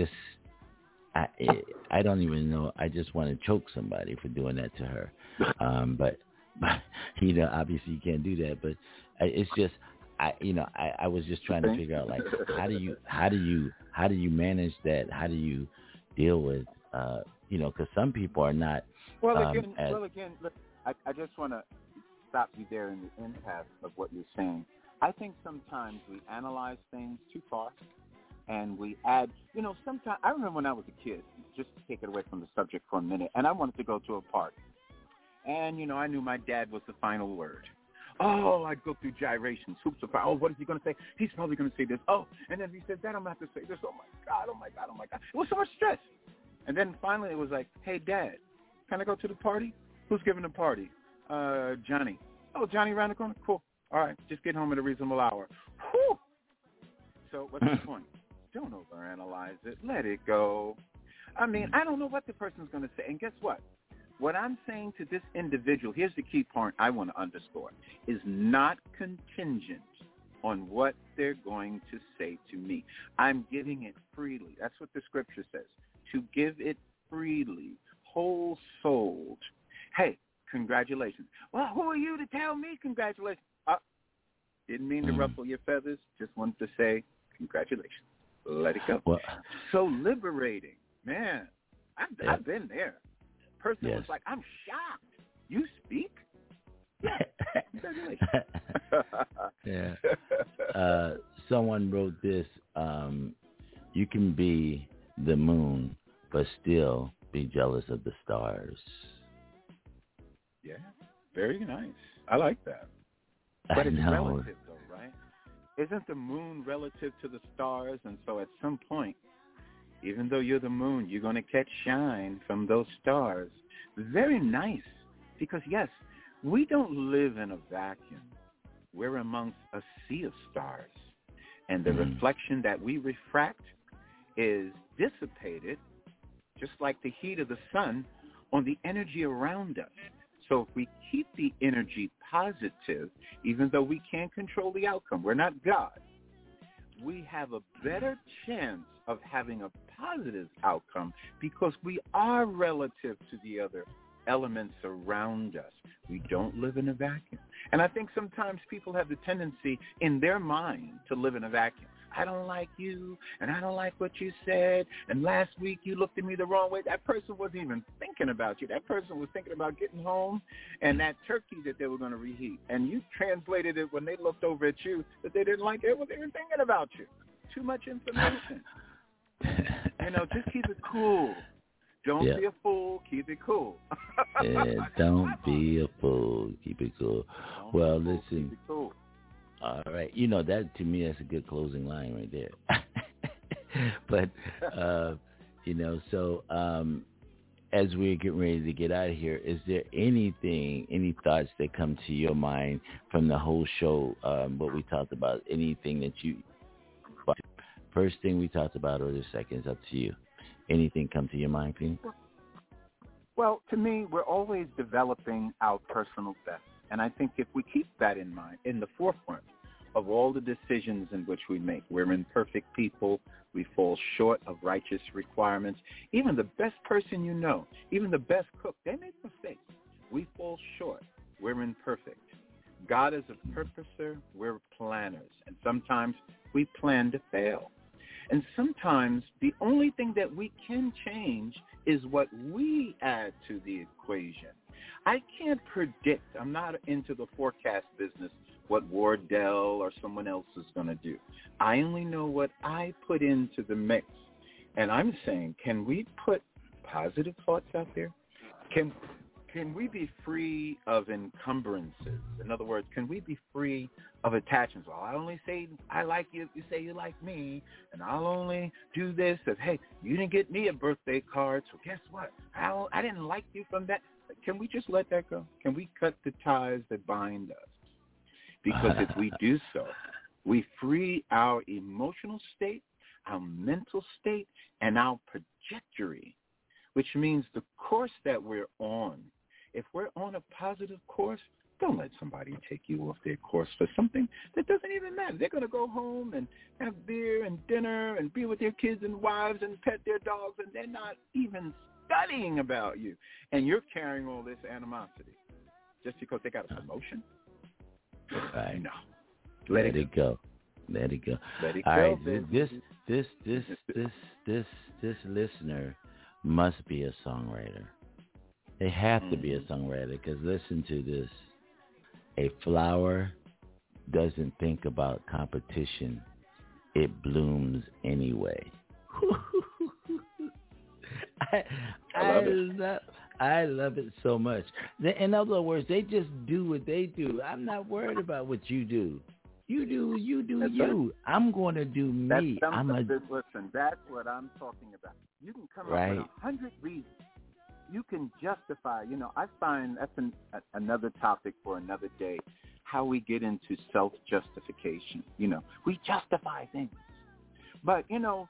don't even know. I just want to choke somebody for doing that to her. But obviously you can't do that. But it's just, I was just trying to figure out, like, how do you manage that? How do you deal with, because some people are not. Well, again, look, I just want to stop you there in the impasse of what you're saying. I think sometimes we analyze things too far, and we add, sometimes, I remember when I was a kid, just to take it away from the subject for a minute, and I wanted to go to a party. And, I knew my dad was the final word. Oh, I'd go through gyrations, hoops of fire. Oh, what is he going to say? He's probably going to say this. Oh, and then if he says that, I'm going to have to say this. Oh, my God, oh, my God, oh, my God. It was so much stress. And then finally it was like, hey, Dad, can I go to the party? Who's giving the party? Johnny. Oh, Johnny around the corner? Cool. All right, just get home at a reasonable hour. Whew. So what's the point? Don't overanalyze it. Let it go. I mean, I don't know what the person's going to say. And guess what? What I'm saying to this individual, here's the key point I want to underscore, is not contingent on what they're going to say to me. I'm giving it freely. That's what the scripture says, to give it freely, whole-souled. Hey, congratulations. Well, who are you to tell me congratulations? Didn't mean to ruffle your feathers. Just wanted to say congratulations. Let it go. Well, so liberating. Man, I've been there. Person was like, I'm shocked. You speak? Yeah. Congratulations. Yeah. Someone wrote this, you can be the moon, but still be jealous of the stars. Yeah, very nice. I like that. But it's relative, though, right? Isn't the moon relative to the stars? And so at some point, even though you're the moon, you're going to catch shine from those stars. Very nice. Because, yes, we don't live in a vacuum. We're amongst a sea of stars. And the reflection that we refract is dissipated, just like the heat of the sun, on the energy around us. So if we keep the energy positive, even though we can't control the outcome, we're not God, we have a better chance of having a positive outcome because we are relative to the other elements around us. We don't live in a vacuum. And I think sometimes people have the tendency in their mind to live in a vacuum. I don't like you, and I don't like what you said, and last week you looked at me the wrong way. That person wasn't even thinking about you. That person was thinking about getting home and that turkey that they were going to reheat. And you translated it when they looked over at you that they didn't like it. They were thinking about you. Too much information. Just keep it cool. Don't be a fool. Keep it cool. Don't be a fool. Keep it cool. Well, listen. Keep it cool. All right. That to me, that's a good closing line right there. But, so as we're getting ready to get out of here, is there any thoughts that come to your mind from the whole show, what we talked about, anything that first thing we talked about or the second is up to you. Anything come to your mind, Phoenix? Well, to me, we're always developing our personal best. And I think if we keep that in mind, in the forefront of all the decisions in which we make, we're imperfect people. We fall short of righteous requirements. Even the best person even the best cook, they make mistakes. We fall short. We're imperfect. God is a purposer. We're planners. And sometimes we plan to fail. And sometimes the only thing that we can change is what we add to the equation. I can't predict. I'm not into the forecast business what Wardell or someone else is going to do. I only know what I put into the mix. And I'm saying, can we put positive thoughts out there? Can we be free of encumbrances? In other words, can we be free of attachments? Well, I only say I like you if you say you like me, and I'll only do this if, hey, you didn't get me a birthday card, so guess what? I didn't like you from that. Can we just let that go? Can we cut the ties that bind us? Because if we do so, we free our emotional state, our mental state, and our trajectory, which means the course that we're on. If we're on a positive course, don't let somebody take you off their course for something that doesn't even matter. They're going to go home and have beer and dinner and be with their kids and wives and pet their dogs, and they're not even studying about you. And you're carrying all this animosity just because they got a promotion? Right. No. Let it go. Let it go. Let it all go, right. baby. This listener must be a songwriter. They have to be a songwriter because listen to this. A flower doesn't think about competition. It blooms anyway. I love it so much. In other words, they just do what they do. I'm not worried about what you do. You do That's you. Right. I'm going to do me. Listen, that's what I'm talking about. You can come up with 100 reasons. You can justify. I find that's another topic for another day, how we get into self-justification. We justify things. But,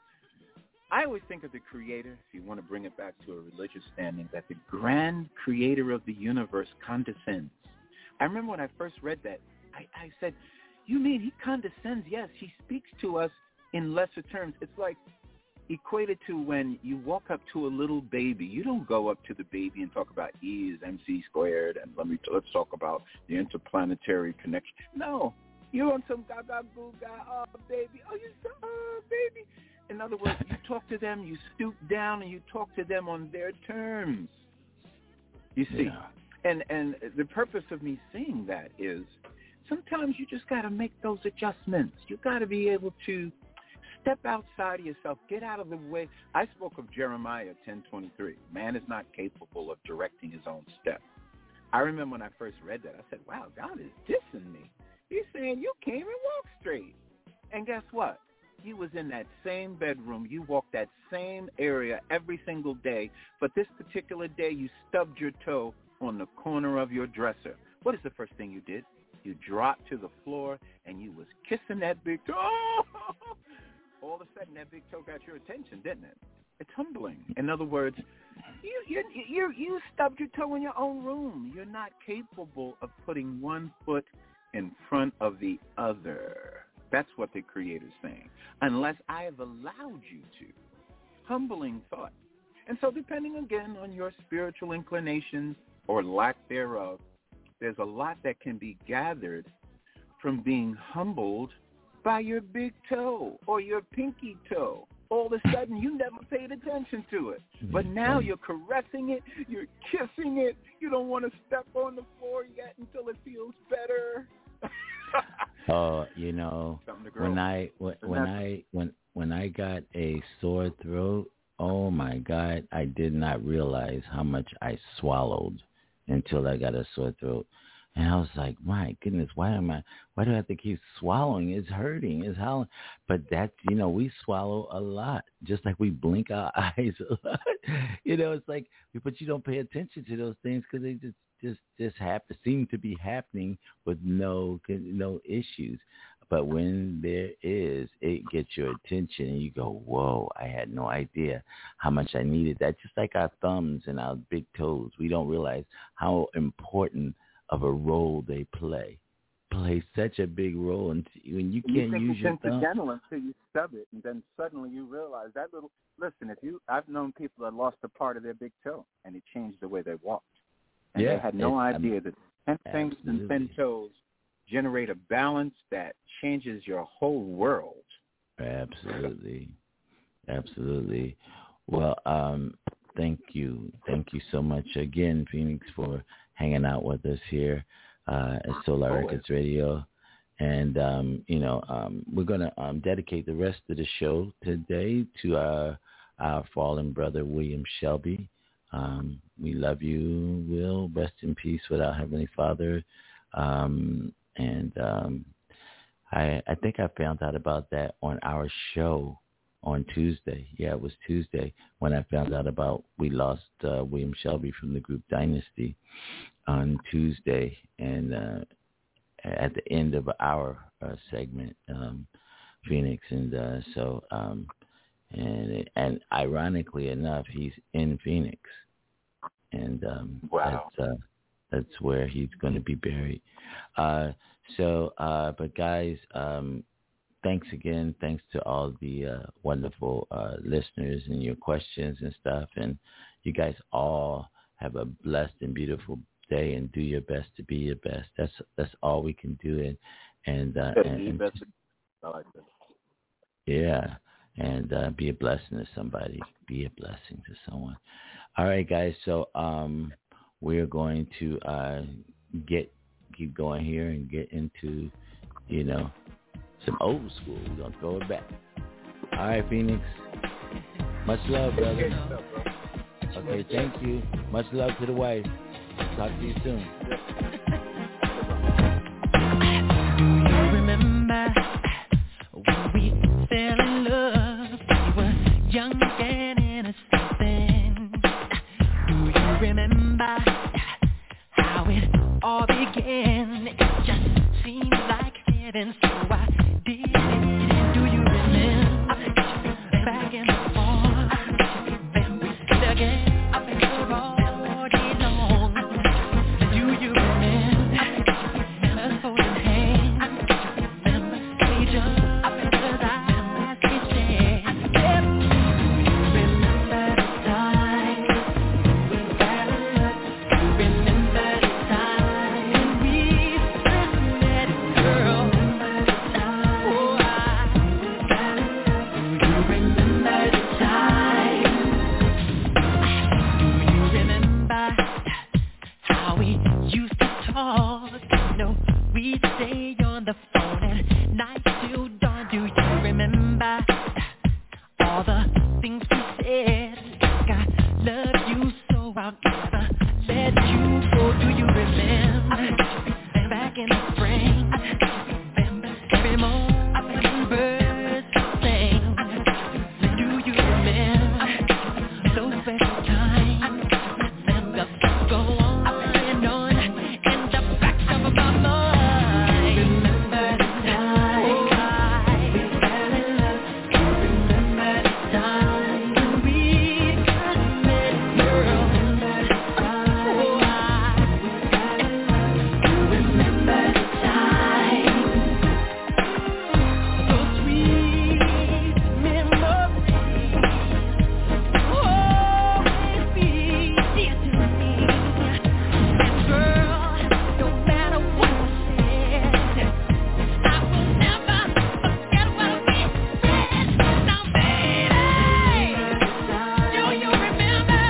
I always think of the Creator, if you want to bring it back to a religious standing, that the grand Creator of the universe condescends. I remember when I first read that, I said, you mean he condescends? Yes, he speaks to us in lesser terms. It's like equated to when you walk up to a little baby. You don't go up to the baby and talk about E is MC squared and let's talk about the interplanetary connection. No, you're on some gaga booga, oh baby, oh baby. In other words, you talk to them, you stoop down, and you talk to them on their terms. You see, and the purpose of me saying that is sometimes you just got to make those adjustments. You got to be able to step outside of yourself, get out of the way. I spoke of Jeremiah 10:23. Man is not capable of directing his own steps. I remember when I first read that, I said, wow, God is dissing me. He's saying you can't even walk straight. And guess what? You was in that same bedroom. You walked that same area every single day. But this particular day, you stubbed your toe on the corner of your dresser. What is the first thing you did? You dropped to the floor, and you was kissing that big toe. All of a sudden, that big toe got your attention, didn't it? It's humbling. In other words, you stubbed your toe in your own room. You're not capable of putting one foot in front of the other. That's what the Creator's saying. Unless I have allowed you to. Humbling thought. And so depending, again, on your spiritual inclinations or lack thereof, there's a lot that can be gathered from being humbled by your big toe or your pinky toe. All of a sudden, you never paid attention to it. But now you're caressing it, you're kissing it, you don't want to step on the floor yet until it feels better. When I got a sore throat, oh my God, I did not realize how much I swallowed until I got a sore throat. And I was like, my goodness, why do I have to keep swallowing? It's hurting, it's howling. But that's, we swallow a lot, just like we blink our eyes a lot. It's like, but you don't pay attention to those things because they just seem to be happening with no issues. But when there is, it gets your attention and you go, whoa, I had no idea how much I needed that. Just like our thumbs and our big toes. We don't realize how important of a role they play such a big role. And when you can't use your thumb. Incidental until you stub it, and then suddenly you realize that little, listen, I've known people that lost a part of their big toe and it changed the way they walked. And they had no idea that 10 fingers and 10 toes generate a balance that changes your whole world. Absolutely. Absolutely. Well, thank you. Thank you so much again, Phoenix, for hanging out with us here at Solar Records Radio. And, we're going to dedicate the rest of the show today to our fallen brother, William Shelby. We love you, Will. Rest in peace with our Heavenly Father. I think I found out about that on our show on Tuesday. Yeah, it was Tuesday when I found out about we lost William Shelby from the group Dynasty on Tuesday. And at the end of our segment, Phoenix. And ironically enough, he's in Phoenix. And that's where he's going to be buried. But guys, thanks again. Thanks to all the wonderful listeners and your questions and stuff. And you guys all have a blessed and beautiful day and do your best to be your best. That's all we can do. And I like that. Yeah. And be a blessing to somebody. Be a blessing to someone. All right, guys. So we're going to keep going here and get into, some old school. We're going to throw it back. All right, Phoenix. Much love, brother. Okay, thank you. Much love to the wife. Talk to you soon. Do you remember when we fell in love? We were young and innocent then. Do you remember how it all began? It just seemed like heaven, so I did it. Do you remember back in the fall when we stood together all day long? Do you remember us holding hands? Remember each other's eyes we shared? Remember the time we fell in love? Remember the time when we first met, girl? Oh, I fell in love. Do you remember the time? Do you remember how we used to talk? No, we'd stay on the phone at night till dawn. Do you remember all the things we said? Like I love you so I'll never let you go. Do you remember back in the spring? Remember every morning birds sang? Do you remember those special times? Remember go on and on in the back of my mind. Remember the time we fell in love. Remember the time when we first met, girl. Oh, I fell in love. Remember the time. Those sweet memories always be dear to me. And girl, no matter what was said, I will never forget what we said. Now, baby, do you remember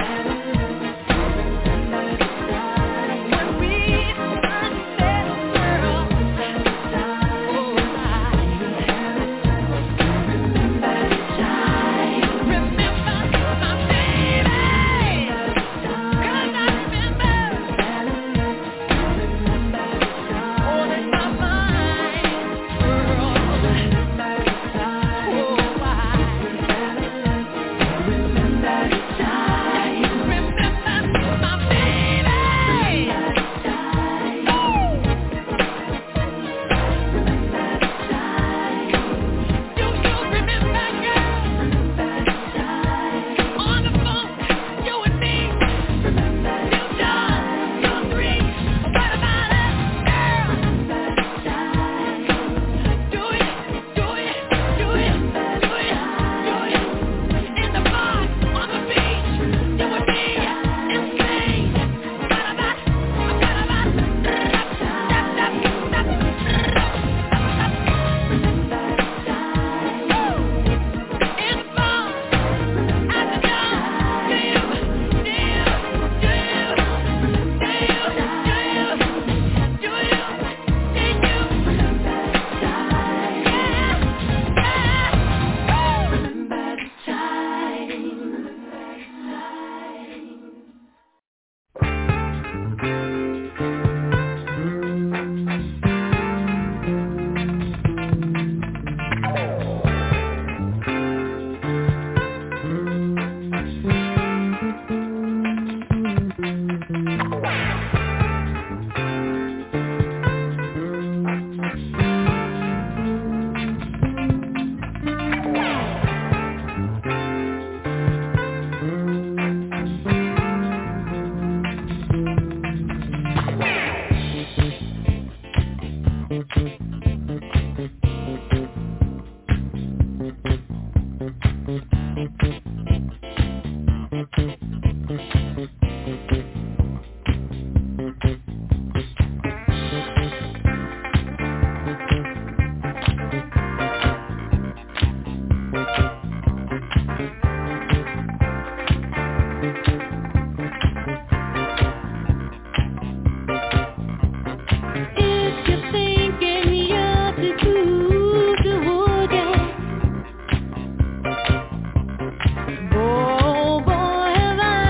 when we first met, girl? Oh, I remember the time. Remember my baby, 'cause I remember all in my mind, girl. Oh, I remember the time. Remember my baby. Do you remember, girl? On the phone, you and me. Till dawn, till 3. What about us, girl? Do it. In the bar, on the beach, you and me, in Spain. What about? In the bar, at the Boy, have I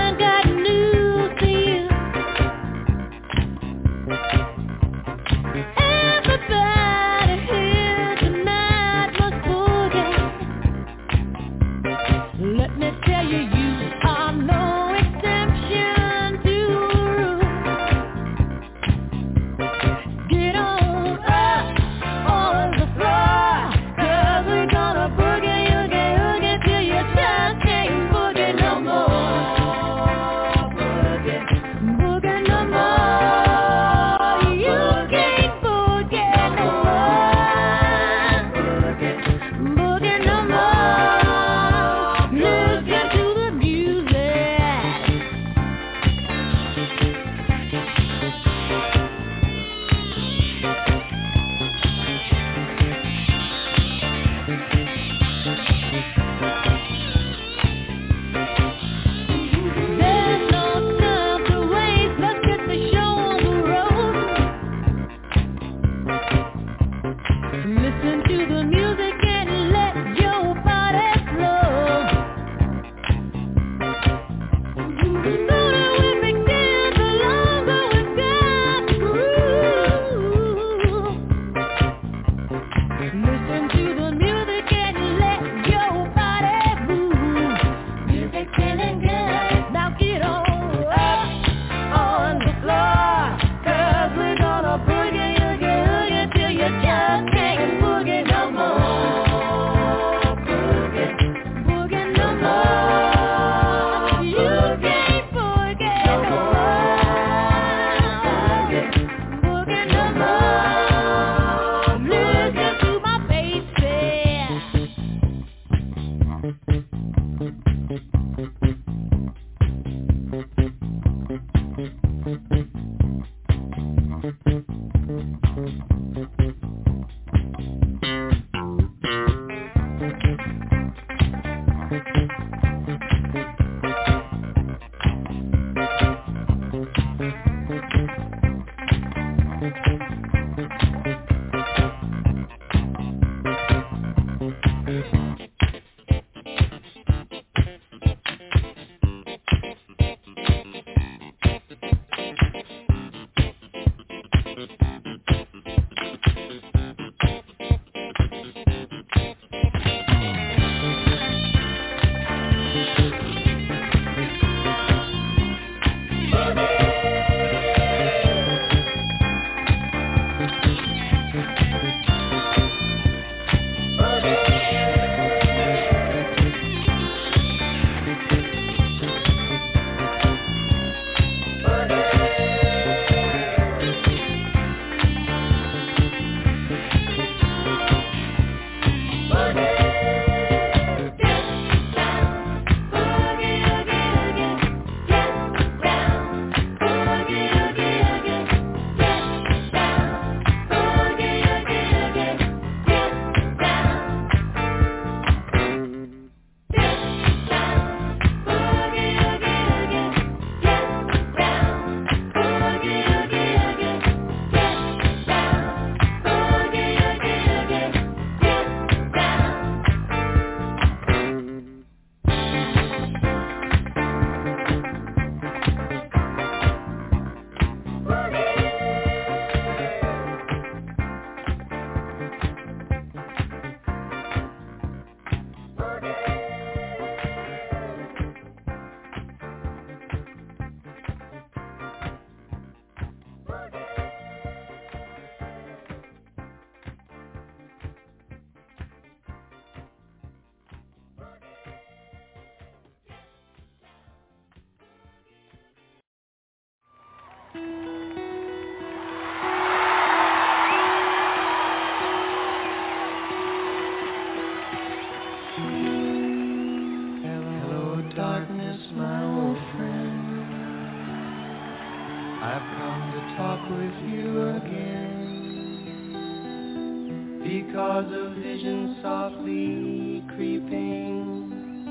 Because a vision softly creeping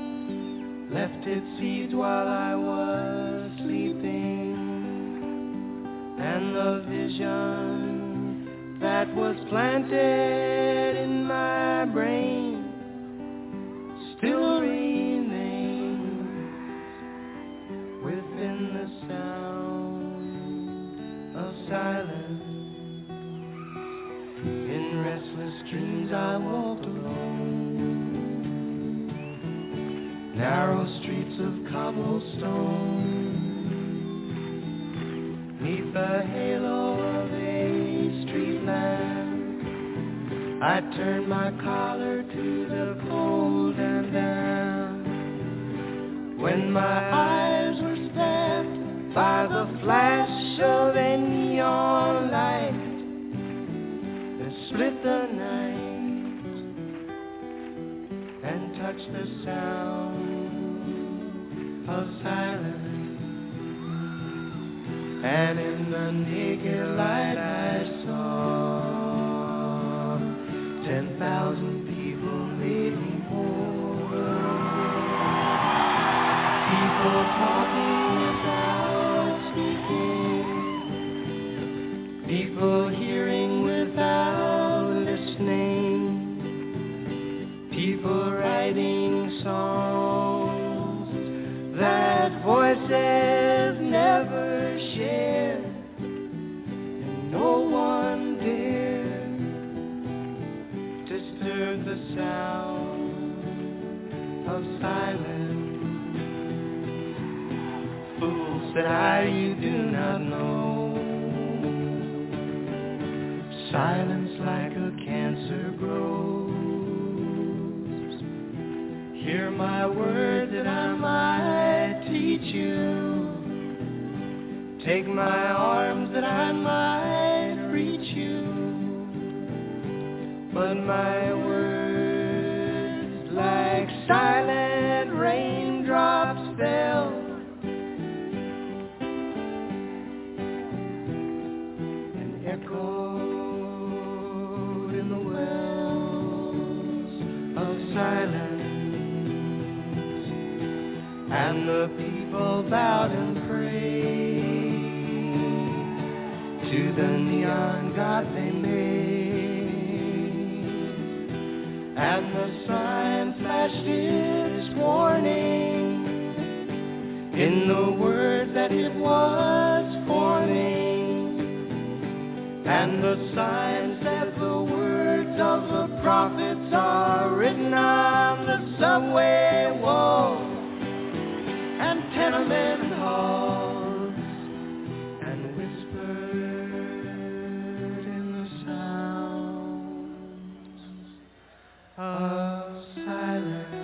left its seeds while I was sleeping, and the vision that was planted in my brain still remains within the sound of silence. In restless dreams I walked alone, narrow streets of cobblestone, neath the halo of a street lamp. I turned my collar to the cold and damp, when my eyes were stabbed by the flash of a neon light that split the night and touched the sound of silence. And in the naked light I saw 10,000 people, maybe more. People talking without speaking, people hearing without listening, people writing songs that voices never share, and no one dared disturb the sound of silence. Fools, said I, you do not know. Silence like a cancer grows. Hear my word that I might teach you. Take my arms that I might reach you. But my words like silent raindrops fell, and and the people bowed and prayed to the neon god they made, and the sign flashed its warning in the word that it was forming, and the sign said the words of the prophets are written on the subway walls and tenement halls, and whispered in the sound of silence.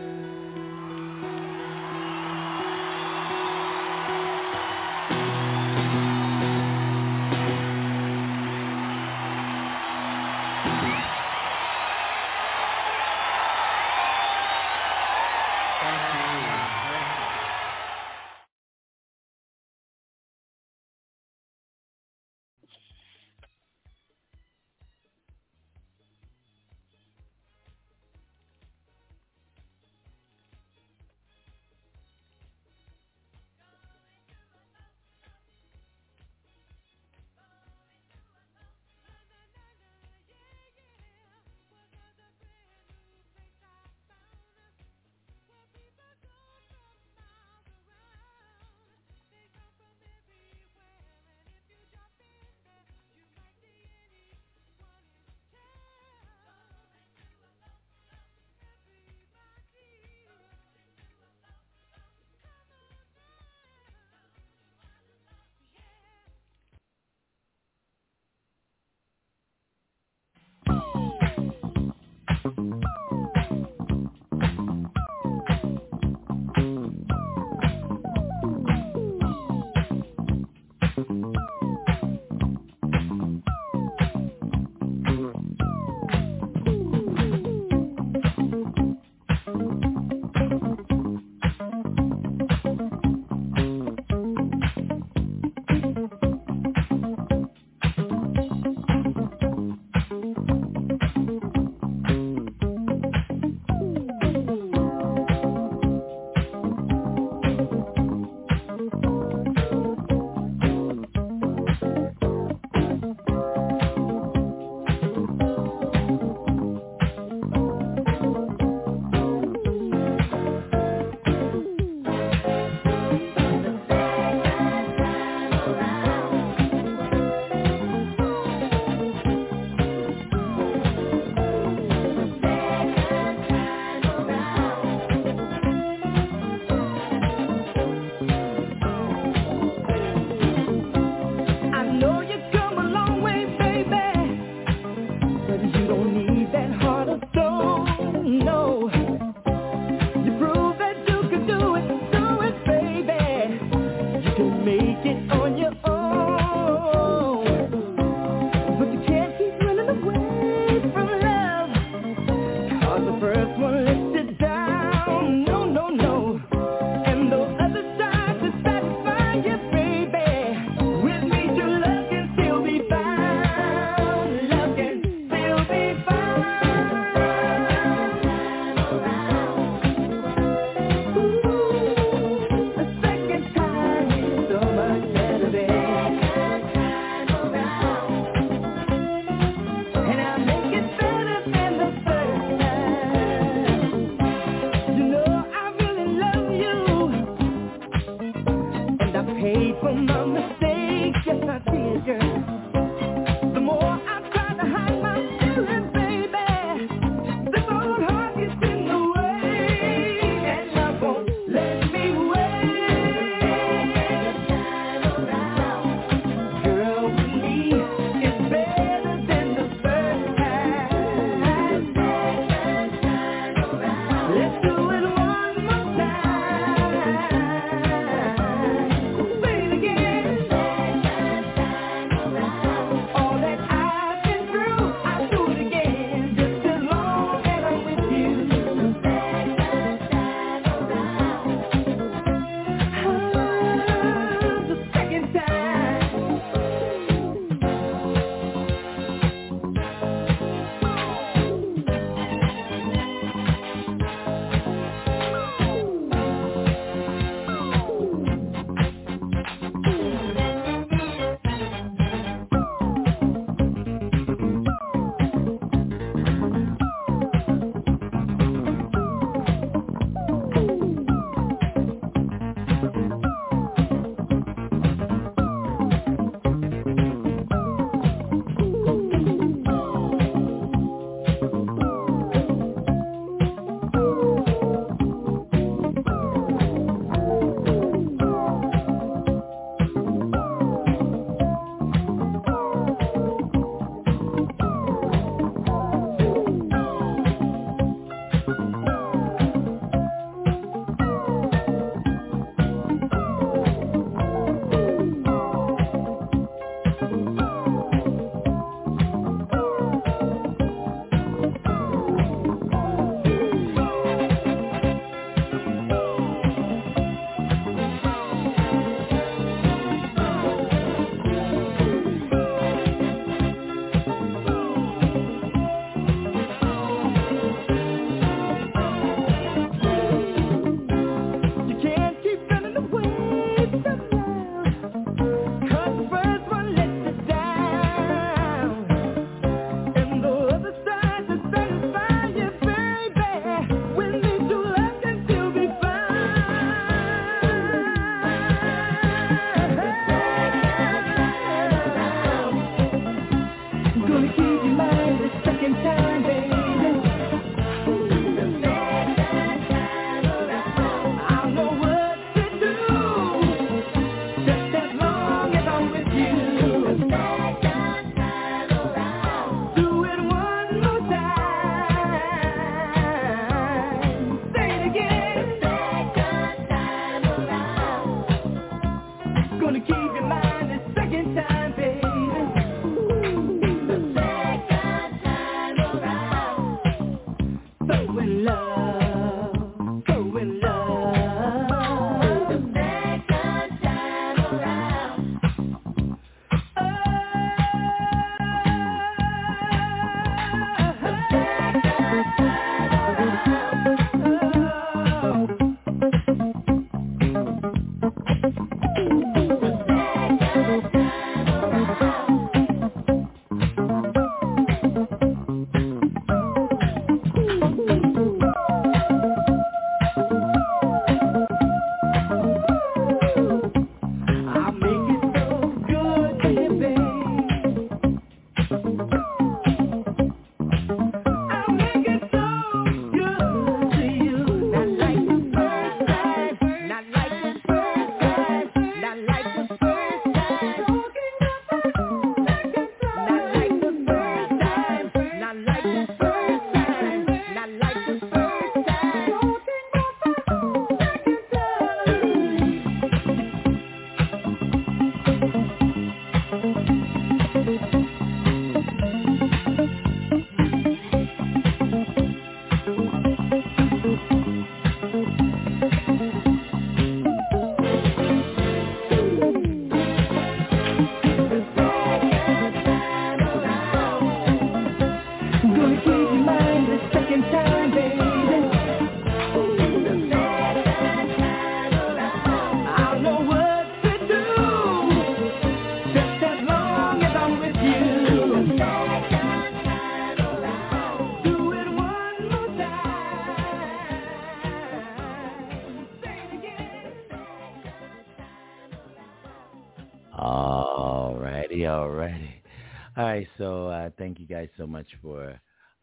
Alrighty. All right, so thank you guys so much for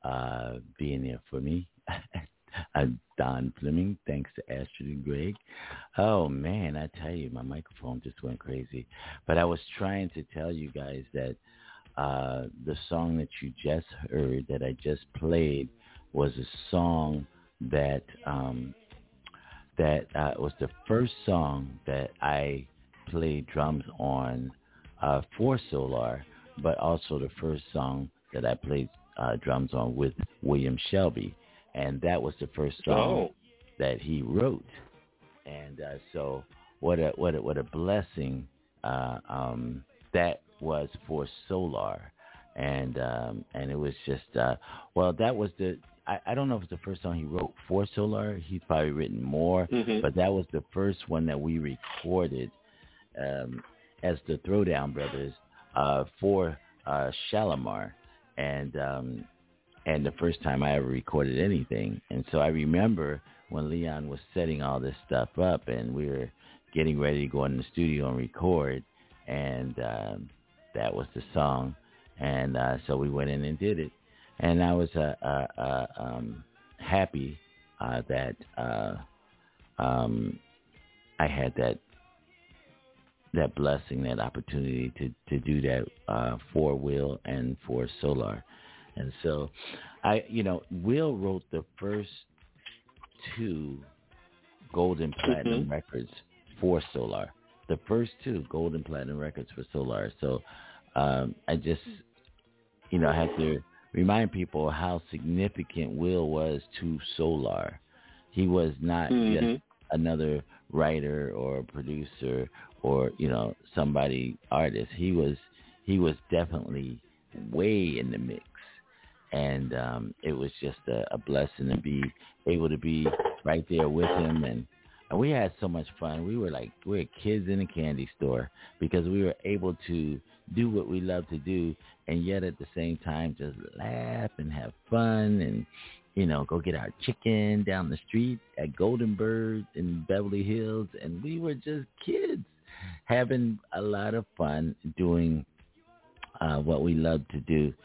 being here for me. Don Fleming, thanks to Astrid and Greg. Oh, man, I tell you, my microphone just went crazy. But I was trying to tell you guys that the song that you just heard, that I just played, was a song that was the first song that I played drums on for Solar, but also the first song that I played drums on with William Shelby. And that was the first song that he wrote. And so what a blessing that was for Solar. And it was just, that was I don't know if it's the first song he wrote for Solar. He's probably written more, but that was the first one that we recorded as the Throwdown Brothers for Shalimar. And the first time I ever recorded anything. And so I remember when Leon was setting all this stuff up and we were getting ready to go in the studio and record, and that was the song. And so we went in and did it. And I was happy that I had that blessing, that opportunity to do that for Will and for Solar. And so, Will wrote the first two Gold and Platinum records for Solar. The first two Gold and Platinum records for Solar. So, I just, I had to remind people how significant Will was to Solar. He was not just another writer or producer or, somebody artist. He was definitely way in the mix. And it was just a blessing to be able to be right there with him. And we had so much fun. We were kids in a candy store because we were able to do what we love to do, and yet at the same time just laugh and have fun and, go get our chicken down the street at Golden Bird in Beverly Hills. And we were just kids having a lot of fun doing what we love to do.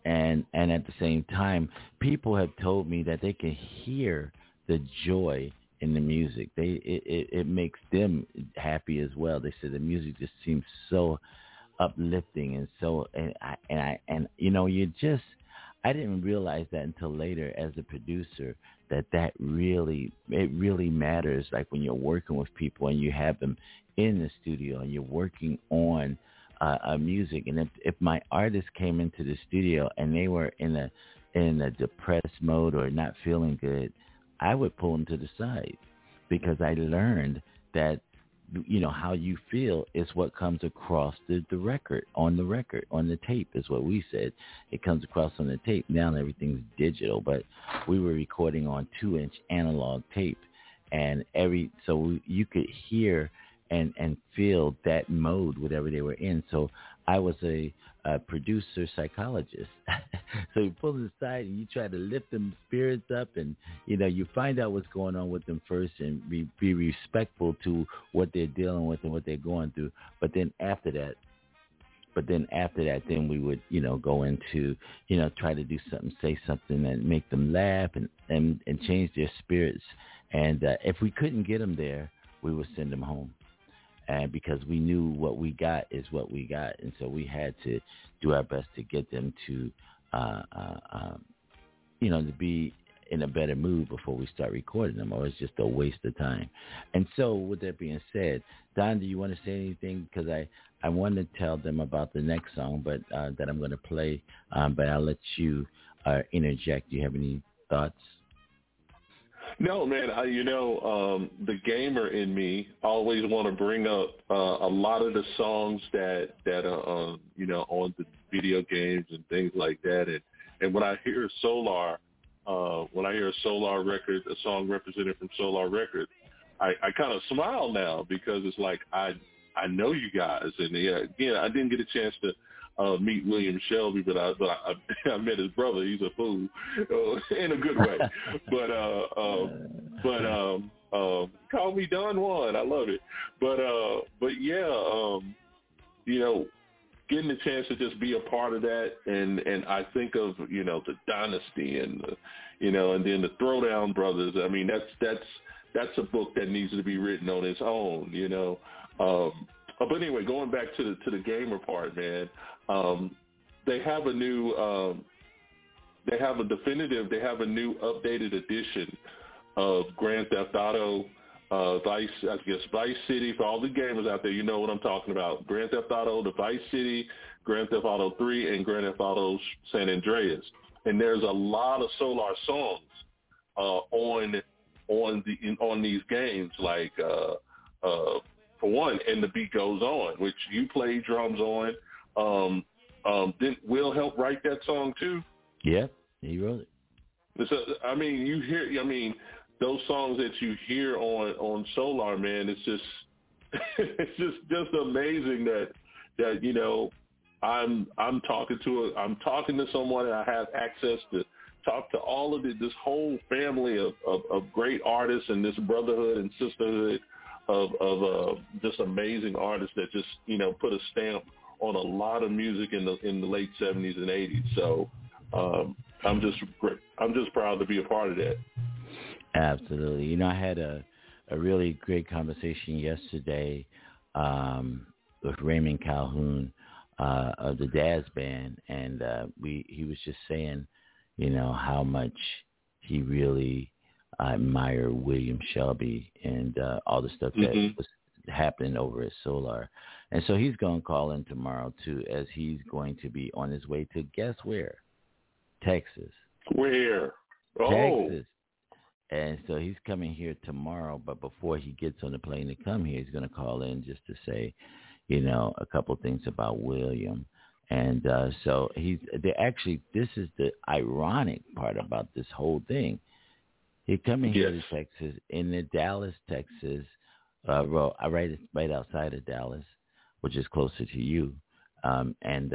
and at the same time, people have told me that they can hear the joy in the music. It makes them happy as well. They said the music just seems so uplifting and so and you know, I didn't realize that until later as a producer that really matters. Like when you're working with people and you have them in the studio and you're working on music, and if my artist came into the studio and they were in a depressed mode or not feeling good, I would pull them to the side, because I learned that, you know, how you feel is what comes across the record, on the tape is what we said. It comes across on the tape. Now everything's digital, but we were recording on 2-inch analog tape, and so you could hear and feel that mode, whatever they were in. So I was a producer psychologist. So you pull them aside and you try to lift them spirits up, and, you know, you find out what's going on with them first and be respectful to what they're dealing with and what they're going through. But then after that, then we would, you know, go into, you know, try to do something, say something and make them laugh and change their spirits. And if we couldn't get them there, we would send them home. And because we knew what we got is what we got. And so we had to do our best to get them to, you know, to be in a better mood before we start recording them, or it's just a waste of time. And so with that being said, Don, do you want to say anything? Because I want to tell them about the next song, but that I'm going to play, but I'll let you interject. Do you have any thoughts? No, man. The gamer in me always want to bring up a lot of the songs that are you know, on the video games and things like that. And when I hear Solar, record, a song represented from Solar Records, I kind of smile now, because it's like I know you guys, and again, I didn't get a chance to meet William Shelby, but I met his brother. He's a fool in a good way. But call me Don Juan. I love it. But yeah, you know, getting the chance to just be a part of that, and I think of, you know, the Dynasty and you know, and then the Throwdown Brothers. I mean, that's a book that needs to be written on its own, you know. But anyway, going back to the gamer part, man, they have a new, they have a new updated edition of Grand Theft Auto, Vice City. For all the gamers out there, you know what I'm talking about. Grand Theft Auto, the Vice City, Grand Theft Auto 3, and Grand Theft Auto San Andreas. And there's a lot of Solar songs on these games, like for one, And the Beat Goes On, which you play drums on. Didn't Will help write that song too? Yeah, he wrote it. So, I mean, those songs that you hear on Solar, man, it's just just amazing that you know, I'm talking to someone, and I have access to talk to all of this whole family of great artists, and this brotherhood and sisterhood of just amazing artists that just, you know, put a stamp on a lot of music in the late 70s and 80s. So I'm just proud to be a part of that. Absolutely. You know, I had a really great conversation yesterday with Raymond Calhoun of the Daz Band, and he was just saying, you know, how much he really admired William Shelby and all the stuff that was happening over at Solar. And so he's going to call in tomorrow, too, as he's going to be on his way to, guess where? Texas. Where? Texas. And so he's coming here tomorrow, but before he gets on the plane to come here, he's going to call in just to say, you know, a couple things about William. And so this is the ironic part about this whole thing. He's coming here to Texas, in the Dallas, Texas, right outside of Dallas, which is closer to you. And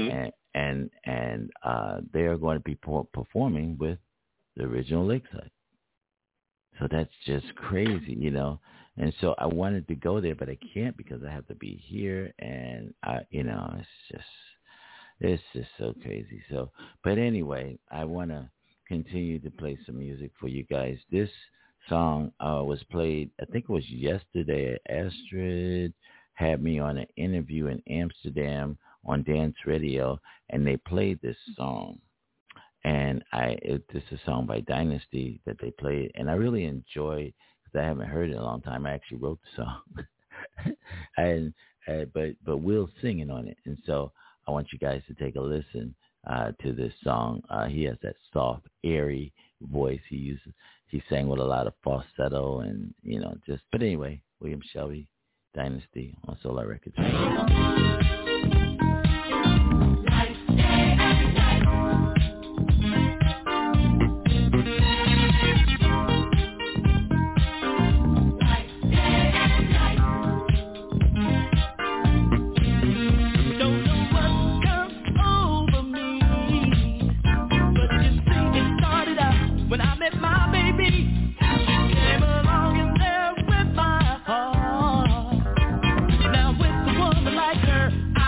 they are going to be performing with the original Lakeside. So that's just crazy, you know. And so I wanted to go there, but I can't because I have to be here. And, you know, it's just, It's just so crazy. So, but anyway, I want to continue to play some music for you guys. This song was played, I think it was yesterday. Astrid had me on an interview in Amsterdam on Dance Radio, and they played this song. And this is a song by Dynasty that they played, and I really enjoyed because I haven't heard it in a long time. I actually wrote the song, but Will's singing on it, and so I want you guys to take a listen to this song. He has that soft, airy voice he sang with a lot of falsetto, and just. But anyway, William Shelby, Dynasty on Solar Records. Now with the woman like her,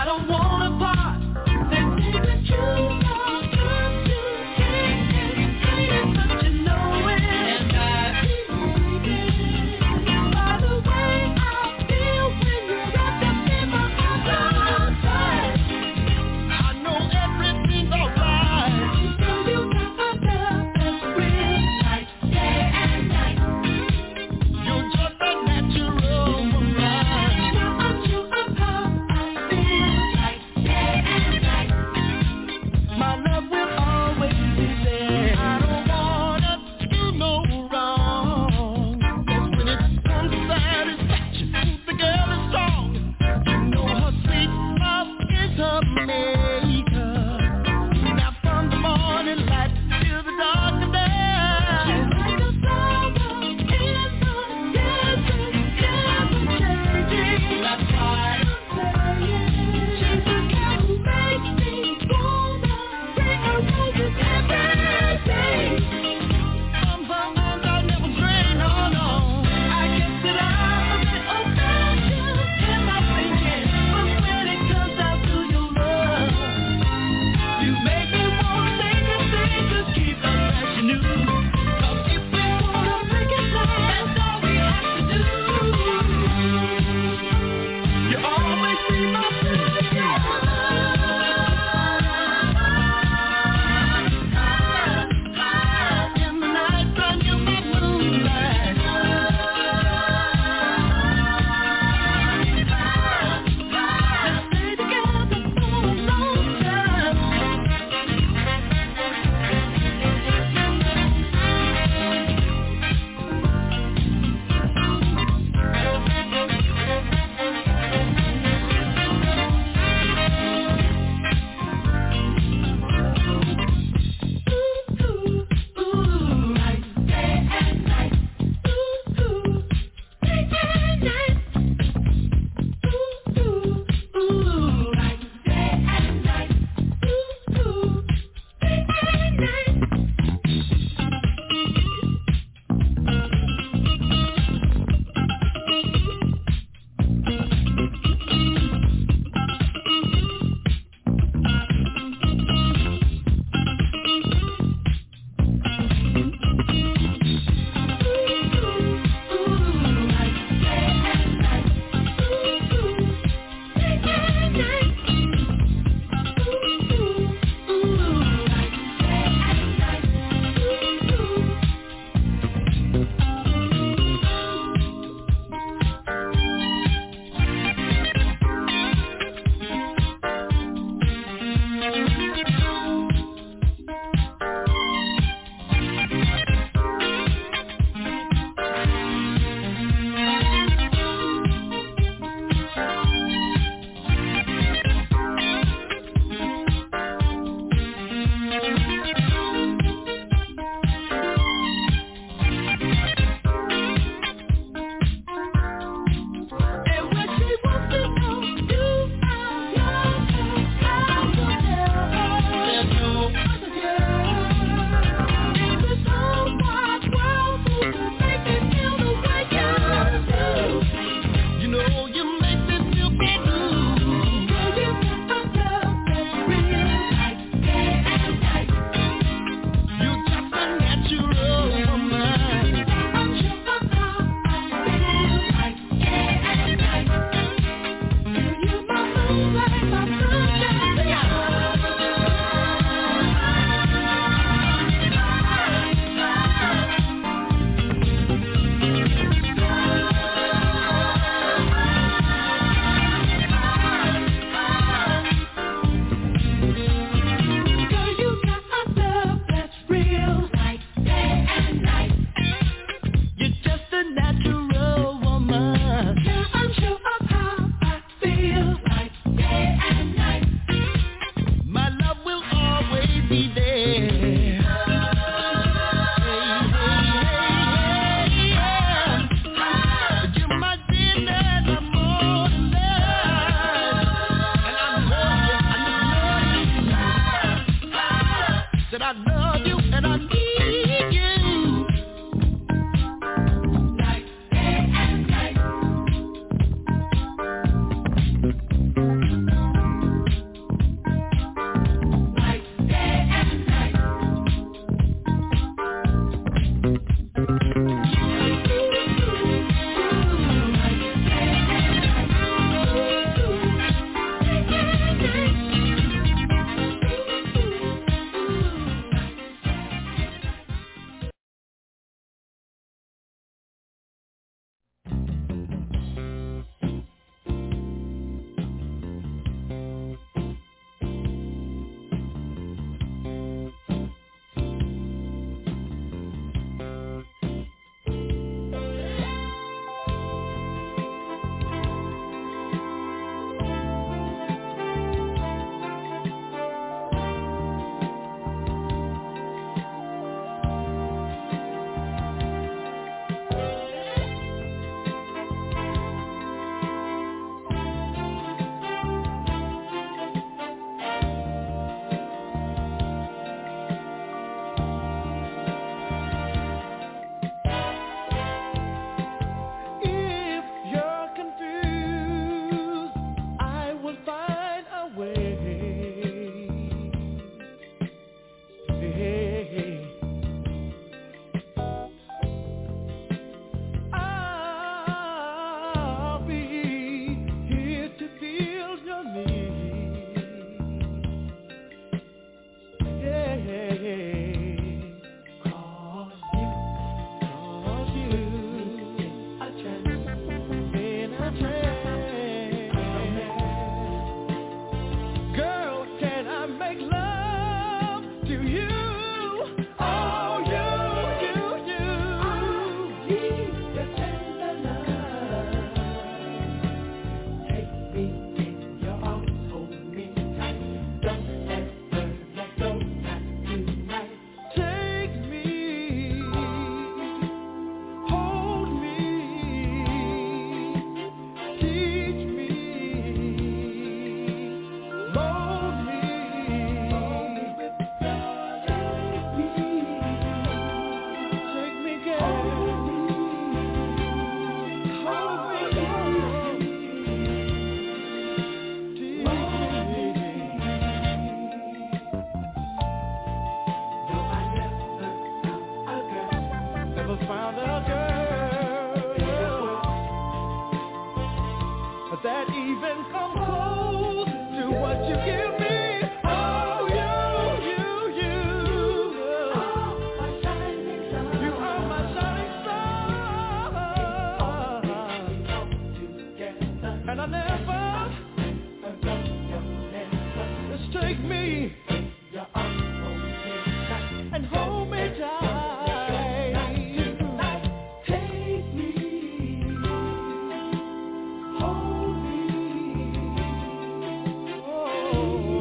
Oh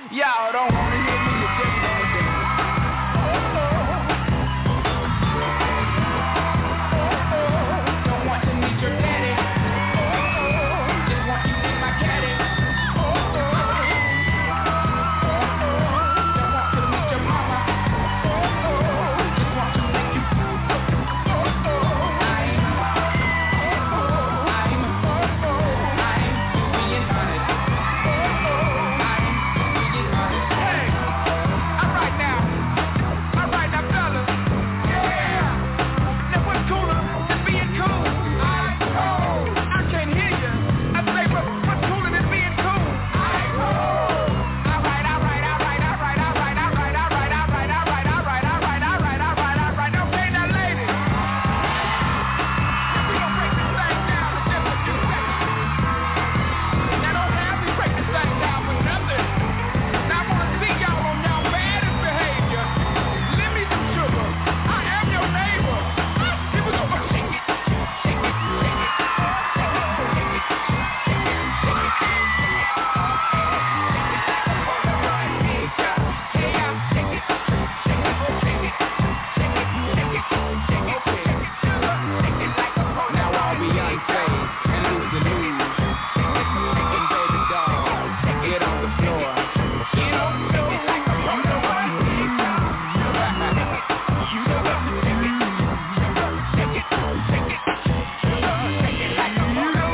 Y'all don't wanna hear me, you just wanna dance. Don't want to meet your daddy. Just want you in my caddy. Don't want to meet your mama. Just want to make you. I'm being honest. Hey, all right now, fellas. Yeah. Now what's cooler than being cool? I can't hear you. I say, what's cooler than being cool? All right. Okay, now ladies, we gonna break this thing down in just a few seconds. Now don't have me break this thing down for nothing. Now I wanna see y'all on y'all baddest behavior. Lend me some sugar. I am your neighbor. Here we go. Shake it. Now all Beyonce and lose the news. And baby doll, get on the floor. Get on the floor like a roller. You know what to do. Shake it like a roller.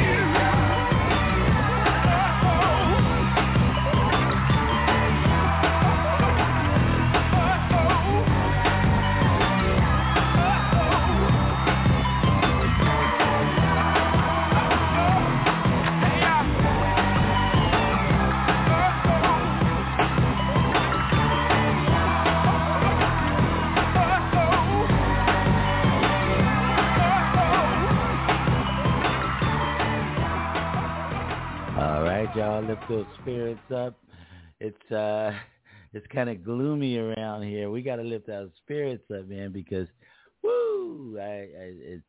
All right, y'all, lift those spirits up. It's kind of gloomy around here. We got to lift our spirits up, man, because woo, it's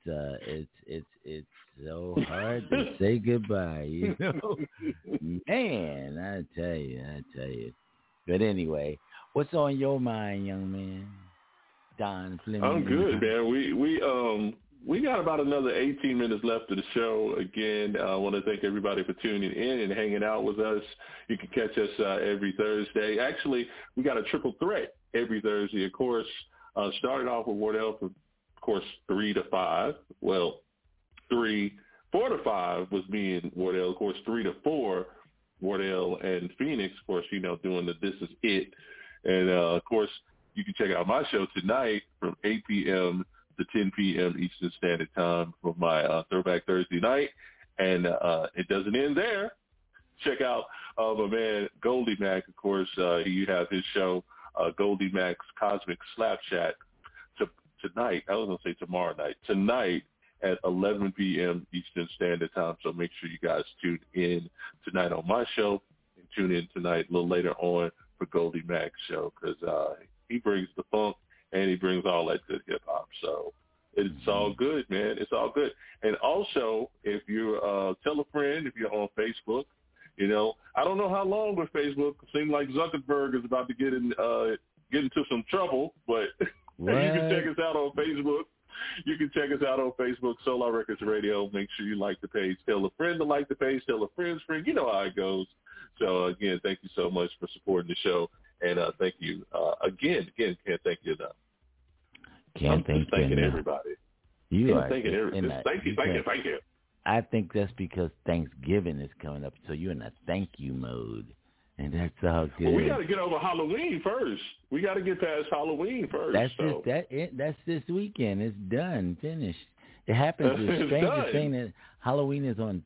so hard to say goodbye, you know. Man, I tell you. But anyway, what's on your mind, young man? Don Fleming. I'm good, man. We got about another 18 minutes left of the show. Again, I want to thank everybody for tuning in and hanging out with us. You can catch us every Thursday. Actually, we got a triple threat every Thursday. Of course, started off with Wardell from, of course, 3 to 5. Well, 4 to 5 was me and Wardell. Of course, 3 to 4, Wardell and Phoenix, of course, doing the This Is It. And, of course, you can check out my show tonight from 8 p.m. to 10 p.m. Eastern Standard Time for my Throwback Thursday night. And it doesn't end there. Check out my man Goldie Mac, of course. You have his show, Goldie Mac's Cosmic Slap Shack, tonight. I was going to say tomorrow night. Tonight at 11 p.m. Eastern Standard Time. So make sure you guys tune in tonight on my show and tune in tonight a little later on for Goldie Mac's show, because he brings the funk and he brings all that good hip-hop. So it's all good, man. It's all good. And also, if you tell a friend, if you're on Facebook, I don't know how long with Facebook. It seems like Zuckerberg is about to get into some trouble, but you can check us out on Facebook. You can check us out on Facebook, Solar Records Radio. Make sure you like the page. Tell a friend to like the page. Tell a friend's friend. You know how it goes. So, again, thank you so much for supporting the show. And thank you. Again, can't thank you enough. Can't thank you enough. Everybody. You are thanking everybody. Thank you. I think that's because Thanksgiving is coming up, so you're in a thank you mode. And that's all good. Well, we got to get over Halloween first. We got to get past Halloween first. That's this weekend. It's done, finished. It happens. The strangest thing that Halloween is on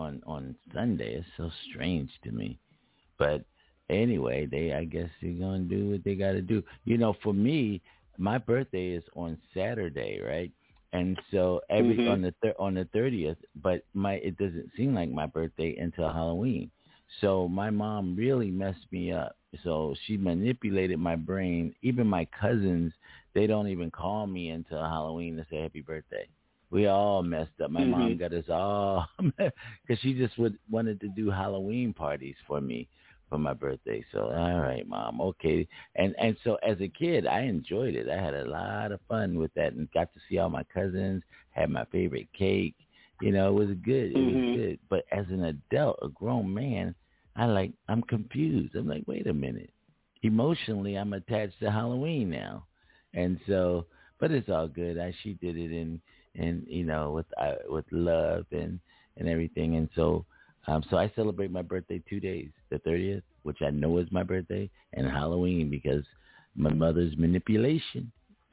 Sunday. It's so strange to me. But anyway, I guess they're gonna do what they got to do. For me, my birthday is on Saturday, right? And so on the 30th, but it doesn't seem like my birthday until Halloween. So my mom really messed me up. So she manipulated my brain. Even my cousins, they don't even call me until Halloween to say happy birthday. We all messed up. My mom got us all because she just wanted to do Halloween parties for me for my birthday. So, all right, Mom, okay. And so as a kid, I enjoyed it. I had a lot of fun with that and got to see all my cousins, had my favorite cake. You know, it was good. It was good. But as an adult, a grown man, I'm confused. I'm like, wait a minute. Emotionally, I'm attached to Halloween now. And so, but it's all good. She did it in you know, with love and everything. And so, so I celebrate my birthday 2 days, the 30th, which I know is my birthday, and Halloween because my mother's manipulation.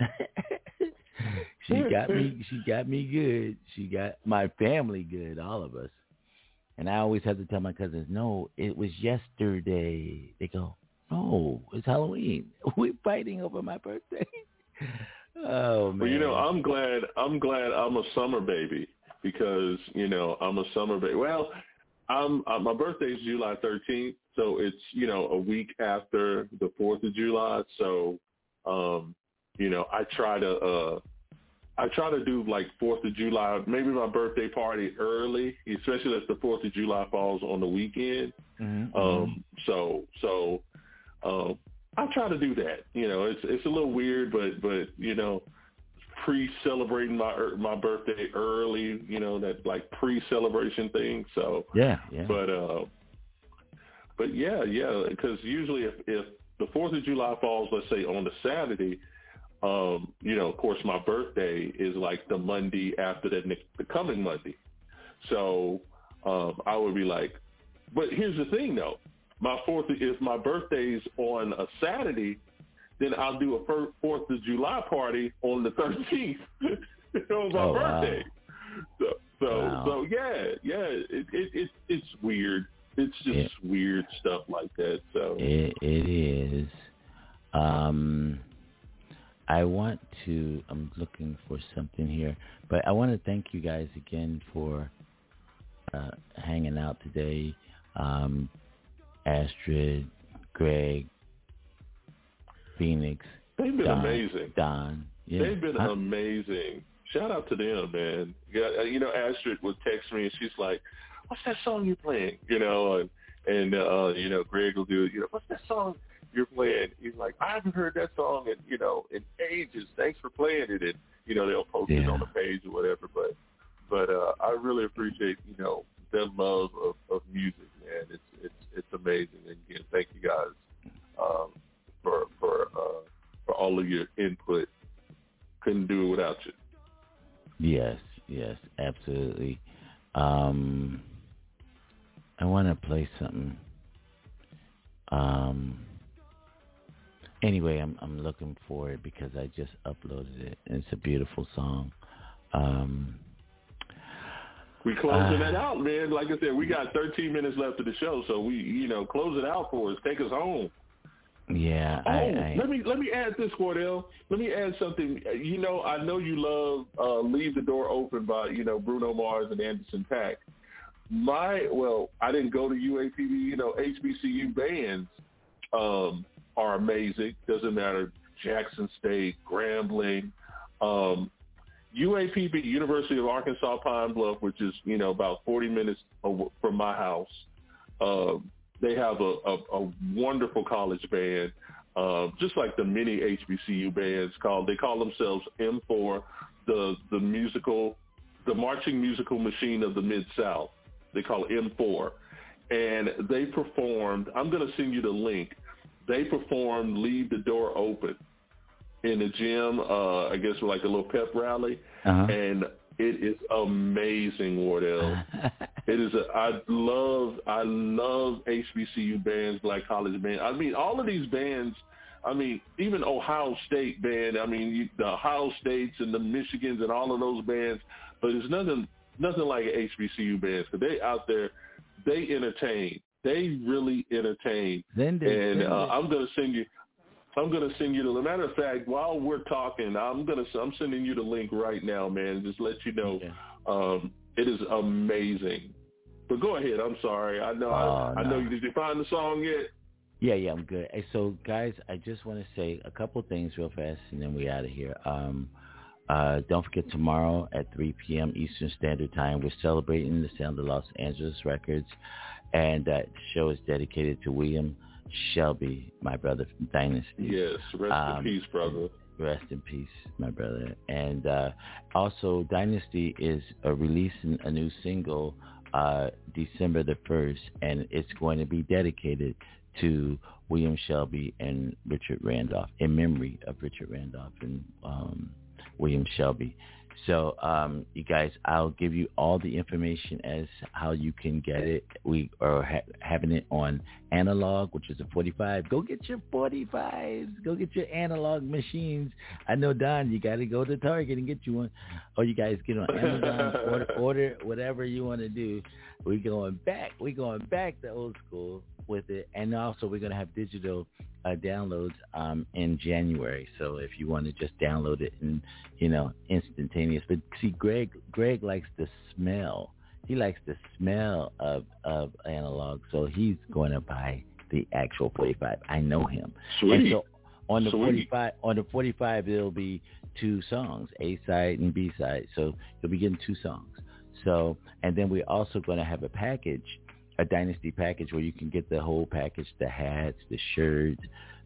She got me good. She got my family good, all of us. And I always have to tell my cousins, no, it was yesterday. They go, no, it's Halloween. We're fighting over my birthday. Oh man. Well, you know, I'm glad I'm a summer baby because, you know, I'm a summer baby. Well, my birthday is July 13th, so it's, you know, a week after the 4th of July. So, you know, I try to do like 4th of July, maybe my birthday party early, especially if the 4th of July falls on the weekend. So I try to do that. You know, it's a little weird, but you know, pre-celebrating my birthday early, you know, that like pre-celebration thing. So yeah. But yeah, because usually if the 4th of July falls, let's say on the Saturday, you know, of course, my birthday is like the Monday after that, the coming Monday. So I would be like, but here's the thing, though. If my birthday's on a Saturday, then I'll do a 4th of July party on the 13th on my birthday. Wow. So it's weird. It's just weird stuff like that. So it is. I'm looking for something here, but I want to thank you guys again for hanging out today. Astrid, Greg, Phoenix. They've been amazing. Don. Yeah. They've been amazing. Shout out to them, man. Yeah, you know, Astrid would text me and she's like, what's that song you're playing? You know, and you know, Greg will do, you know, what's that song you're playing? He's like, I haven't heard that song in ages. Thanks for playing it. And, you know, they'll post it on the page or whatever. But I really appreciate, you know, their love of music, man. It's amazing. And again, thank you guys for all of your input. Couldn't do it without you. Yes, absolutely. I want to play something. Anyway, I'm looking for it because I just uploaded it. And it's a beautiful song. We closing it out, man. Like I said, we got 13 minutes left of the show, so we, you know, close it out for us. Take us home. Yeah. Let me add this, Cordell. Let me add something. You know, I know you love "Leave the Door Open" by, you know, Bruno Mars and Anderson .Paak. I didn't go to UAPB. You know, HBCU bands are amazing. Doesn't matter, Jackson State, Grambling, UAPB, University of Arkansas Pine Bluff, which is, you know, about 40 minutes from my house. They have a wonderful college band, just like the many HBCU bands. They call themselves M4, the marching musical machine of the Mid-South. They call it M4. And they performed, I'm going to send you the link. They performed "Leave the Door Open" in the gym, I guess like a little pep rally. And it is amazing, Wardell. It is. I love HBCU bands, Black college bands. I mean, all of these bands. I mean, even Ohio State band. I mean, the Ohio States and the Michigans and all of those bands. But there's nothing like HBCU bands. Because they out there, they entertain. They really entertain. I'm going to send you. The matter of fact, while we're talking, I'm sending you the link right now, man. Just let you know, it is amazing. But go ahead. I'm sorry. I know. Did you find the song yet? Yeah, I'm good. Hey, so guys, I just want to say a couple things real fast, and then we out of here. Don't forget, tomorrow at 3 p.m. Eastern Standard Time, we're celebrating the Sound of Los Angeles Records. And that show is dedicated to William Shelby, my brother from Dynasty. Yes, rest in peace, brother. Rest in peace, my brother. And also, Dynasty is releasing a new single December the 1st, and it's going to be dedicated to William Shelby and Richard Randolph, in memory of Richard Randolph and William Shelby. So, you guys, I'll give you all the information as how you can get it. We are having it on analog, which is a 45. Go get your 45s. Go get your analog machines. I know, Don, you got to go to Target and get you one. Or you guys get on Amazon, order whatever you want to do. We're going back to old school with it. And also, we're going to have digital downloads in January. So if you want to just download it and, instantaneous. But see, Greg likes the smell. He likes the smell of analog. So he's going to buy the actual 45. I know him. Sweet. And so on the 45, there'll be 2 songs, A side and B side. So you'll be getting 2 songs. So, and then we're also going to have a Dynasty package where you can get the whole package, the hats, the shirts,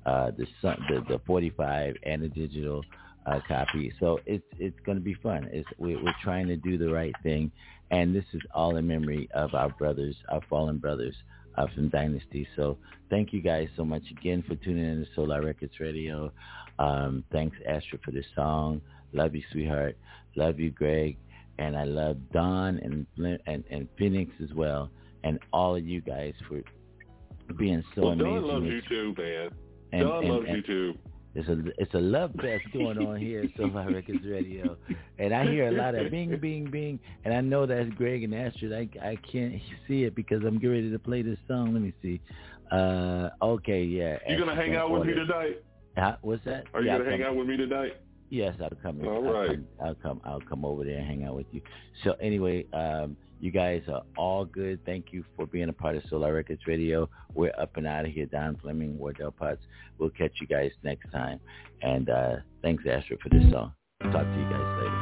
the 45 and the digital copy. So it's going to be fun. We're trying to do the right thing, and this is all in memory of our brothers, our fallen brothers from Dynasty. So thank you guys so much again for tuning in to Solar Records Radio. Thanks, Astra, for this song. Love you, sweetheart. Love you, Greg. And I love Don and Phoenix as well. And all of you guys for being so amazing. Don loves you too, man. Don loves you too. It's a love fest going on here at Solar Records Radio. And I hear a lot of bing, bing, bing. And I know that's Greg and Astrid. I can't see it because I'm getting ready to play this song. Let me see. Okay, yeah. You going to hang out with me tonight? What's that? Are you going to hang out with me tonight? Yes, I'll come. All right. I'll come over there and hang out with you. So anyway, you guys are all good. Thank you for being a part of Solar Records Radio. We're up and out of here. Don Fleming, Wardell Potts. We'll catch you guys next time. And thanks, Astrid, for this song. Talk to you guys later.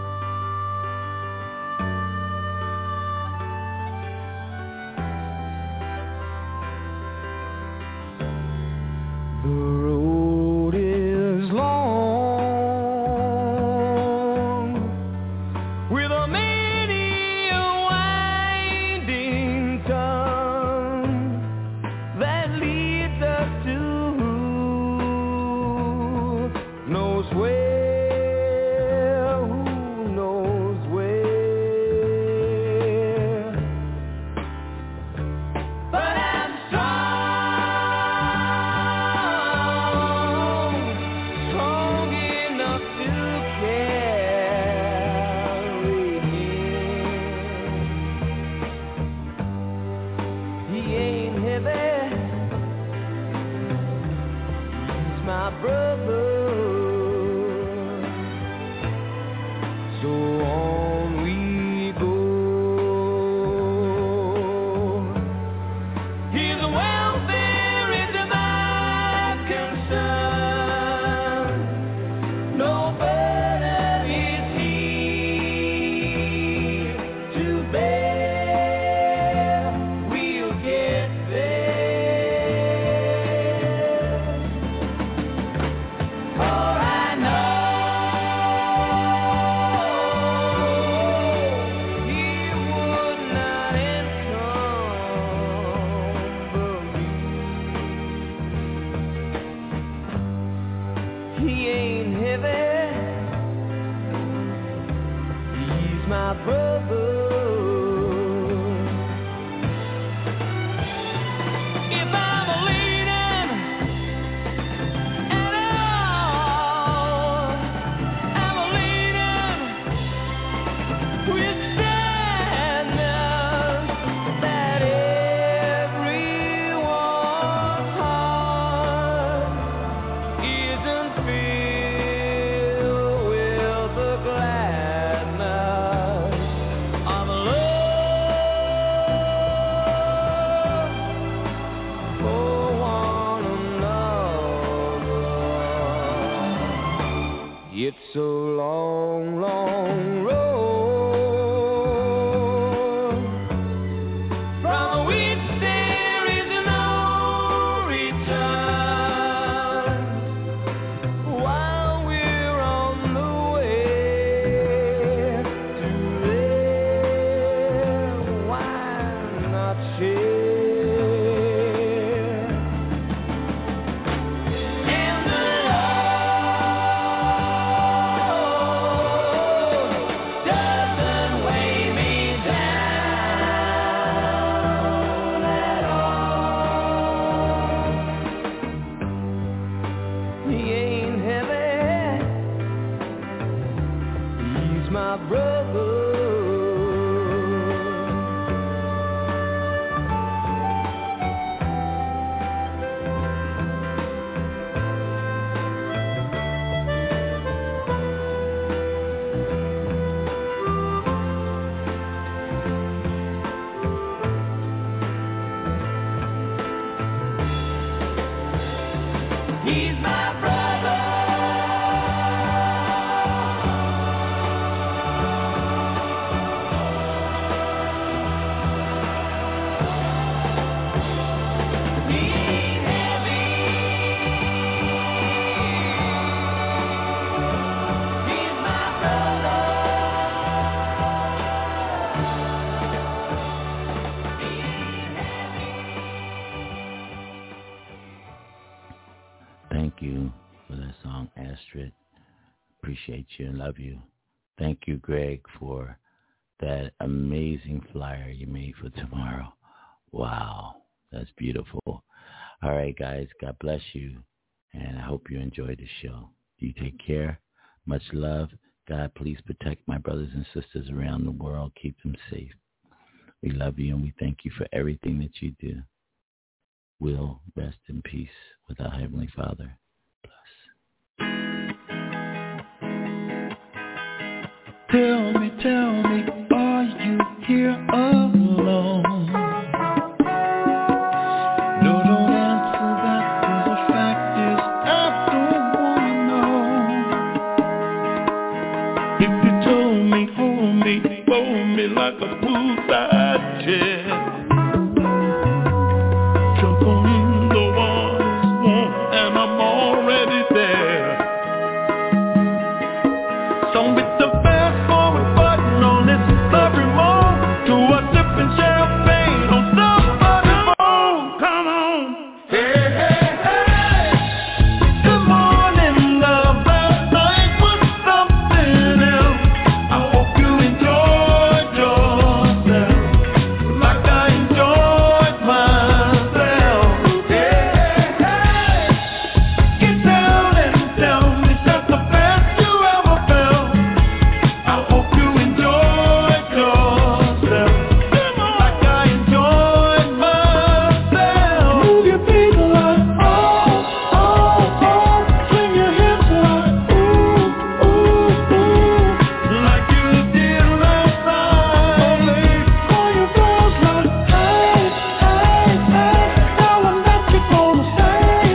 The road is long. It's a long, long road from which He's my brother. Thank you for that song, Astrid. Appreciate you and love you. Thank you, Greg, for that amazing flyer you made for tomorrow. Wow, that's beautiful. All right, guys, God bless you, and I hope you enjoyed the show. You take care. Much love. God, please protect my brothers and sisters around the world. Keep them safe. We love you, and we thank you for everything that you do. We'll rest in peace with our Heavenly Father. Bless. Tell me, are you here alone? No, don't answer that, 'cause the fact is I don't wanna know. If you told me, hold me like a poolside chair. Jump on the water's warm and I'm already there. So with the fast forward button on this love remote to a sipping champagne on somebody's phone. Come on. Hey, hey, hey. Good morning, love. Last night was something else. I hope you enjoyed yourself like I enjoyed myself. Hey, hey. Get down and tell me that's the best you ever felt. I hope you enjoyed yourself like I enjoyed myself. Move your feet like oh, oh, oh. Swing your hips like ooh, ooh, ooh. Like you did last night. Call your girls like hey, hey, hey. Tell them that you're gonna stay.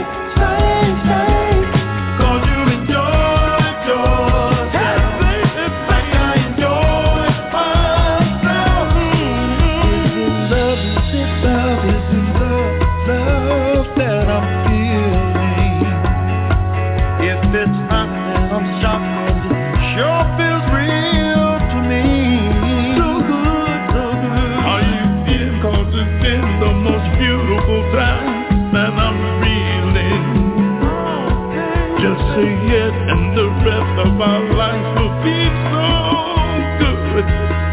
'Cause you enjoyed yourself like I enjoyed myself. Is it love that I'm feeling? If it's not, then I'm shocked, 'cause it sure feels real to me. So good, so good. Are you here? 'Cause it's been the most beautiful time that I'm feeling. Just say yes, and the rest of our life will be so good.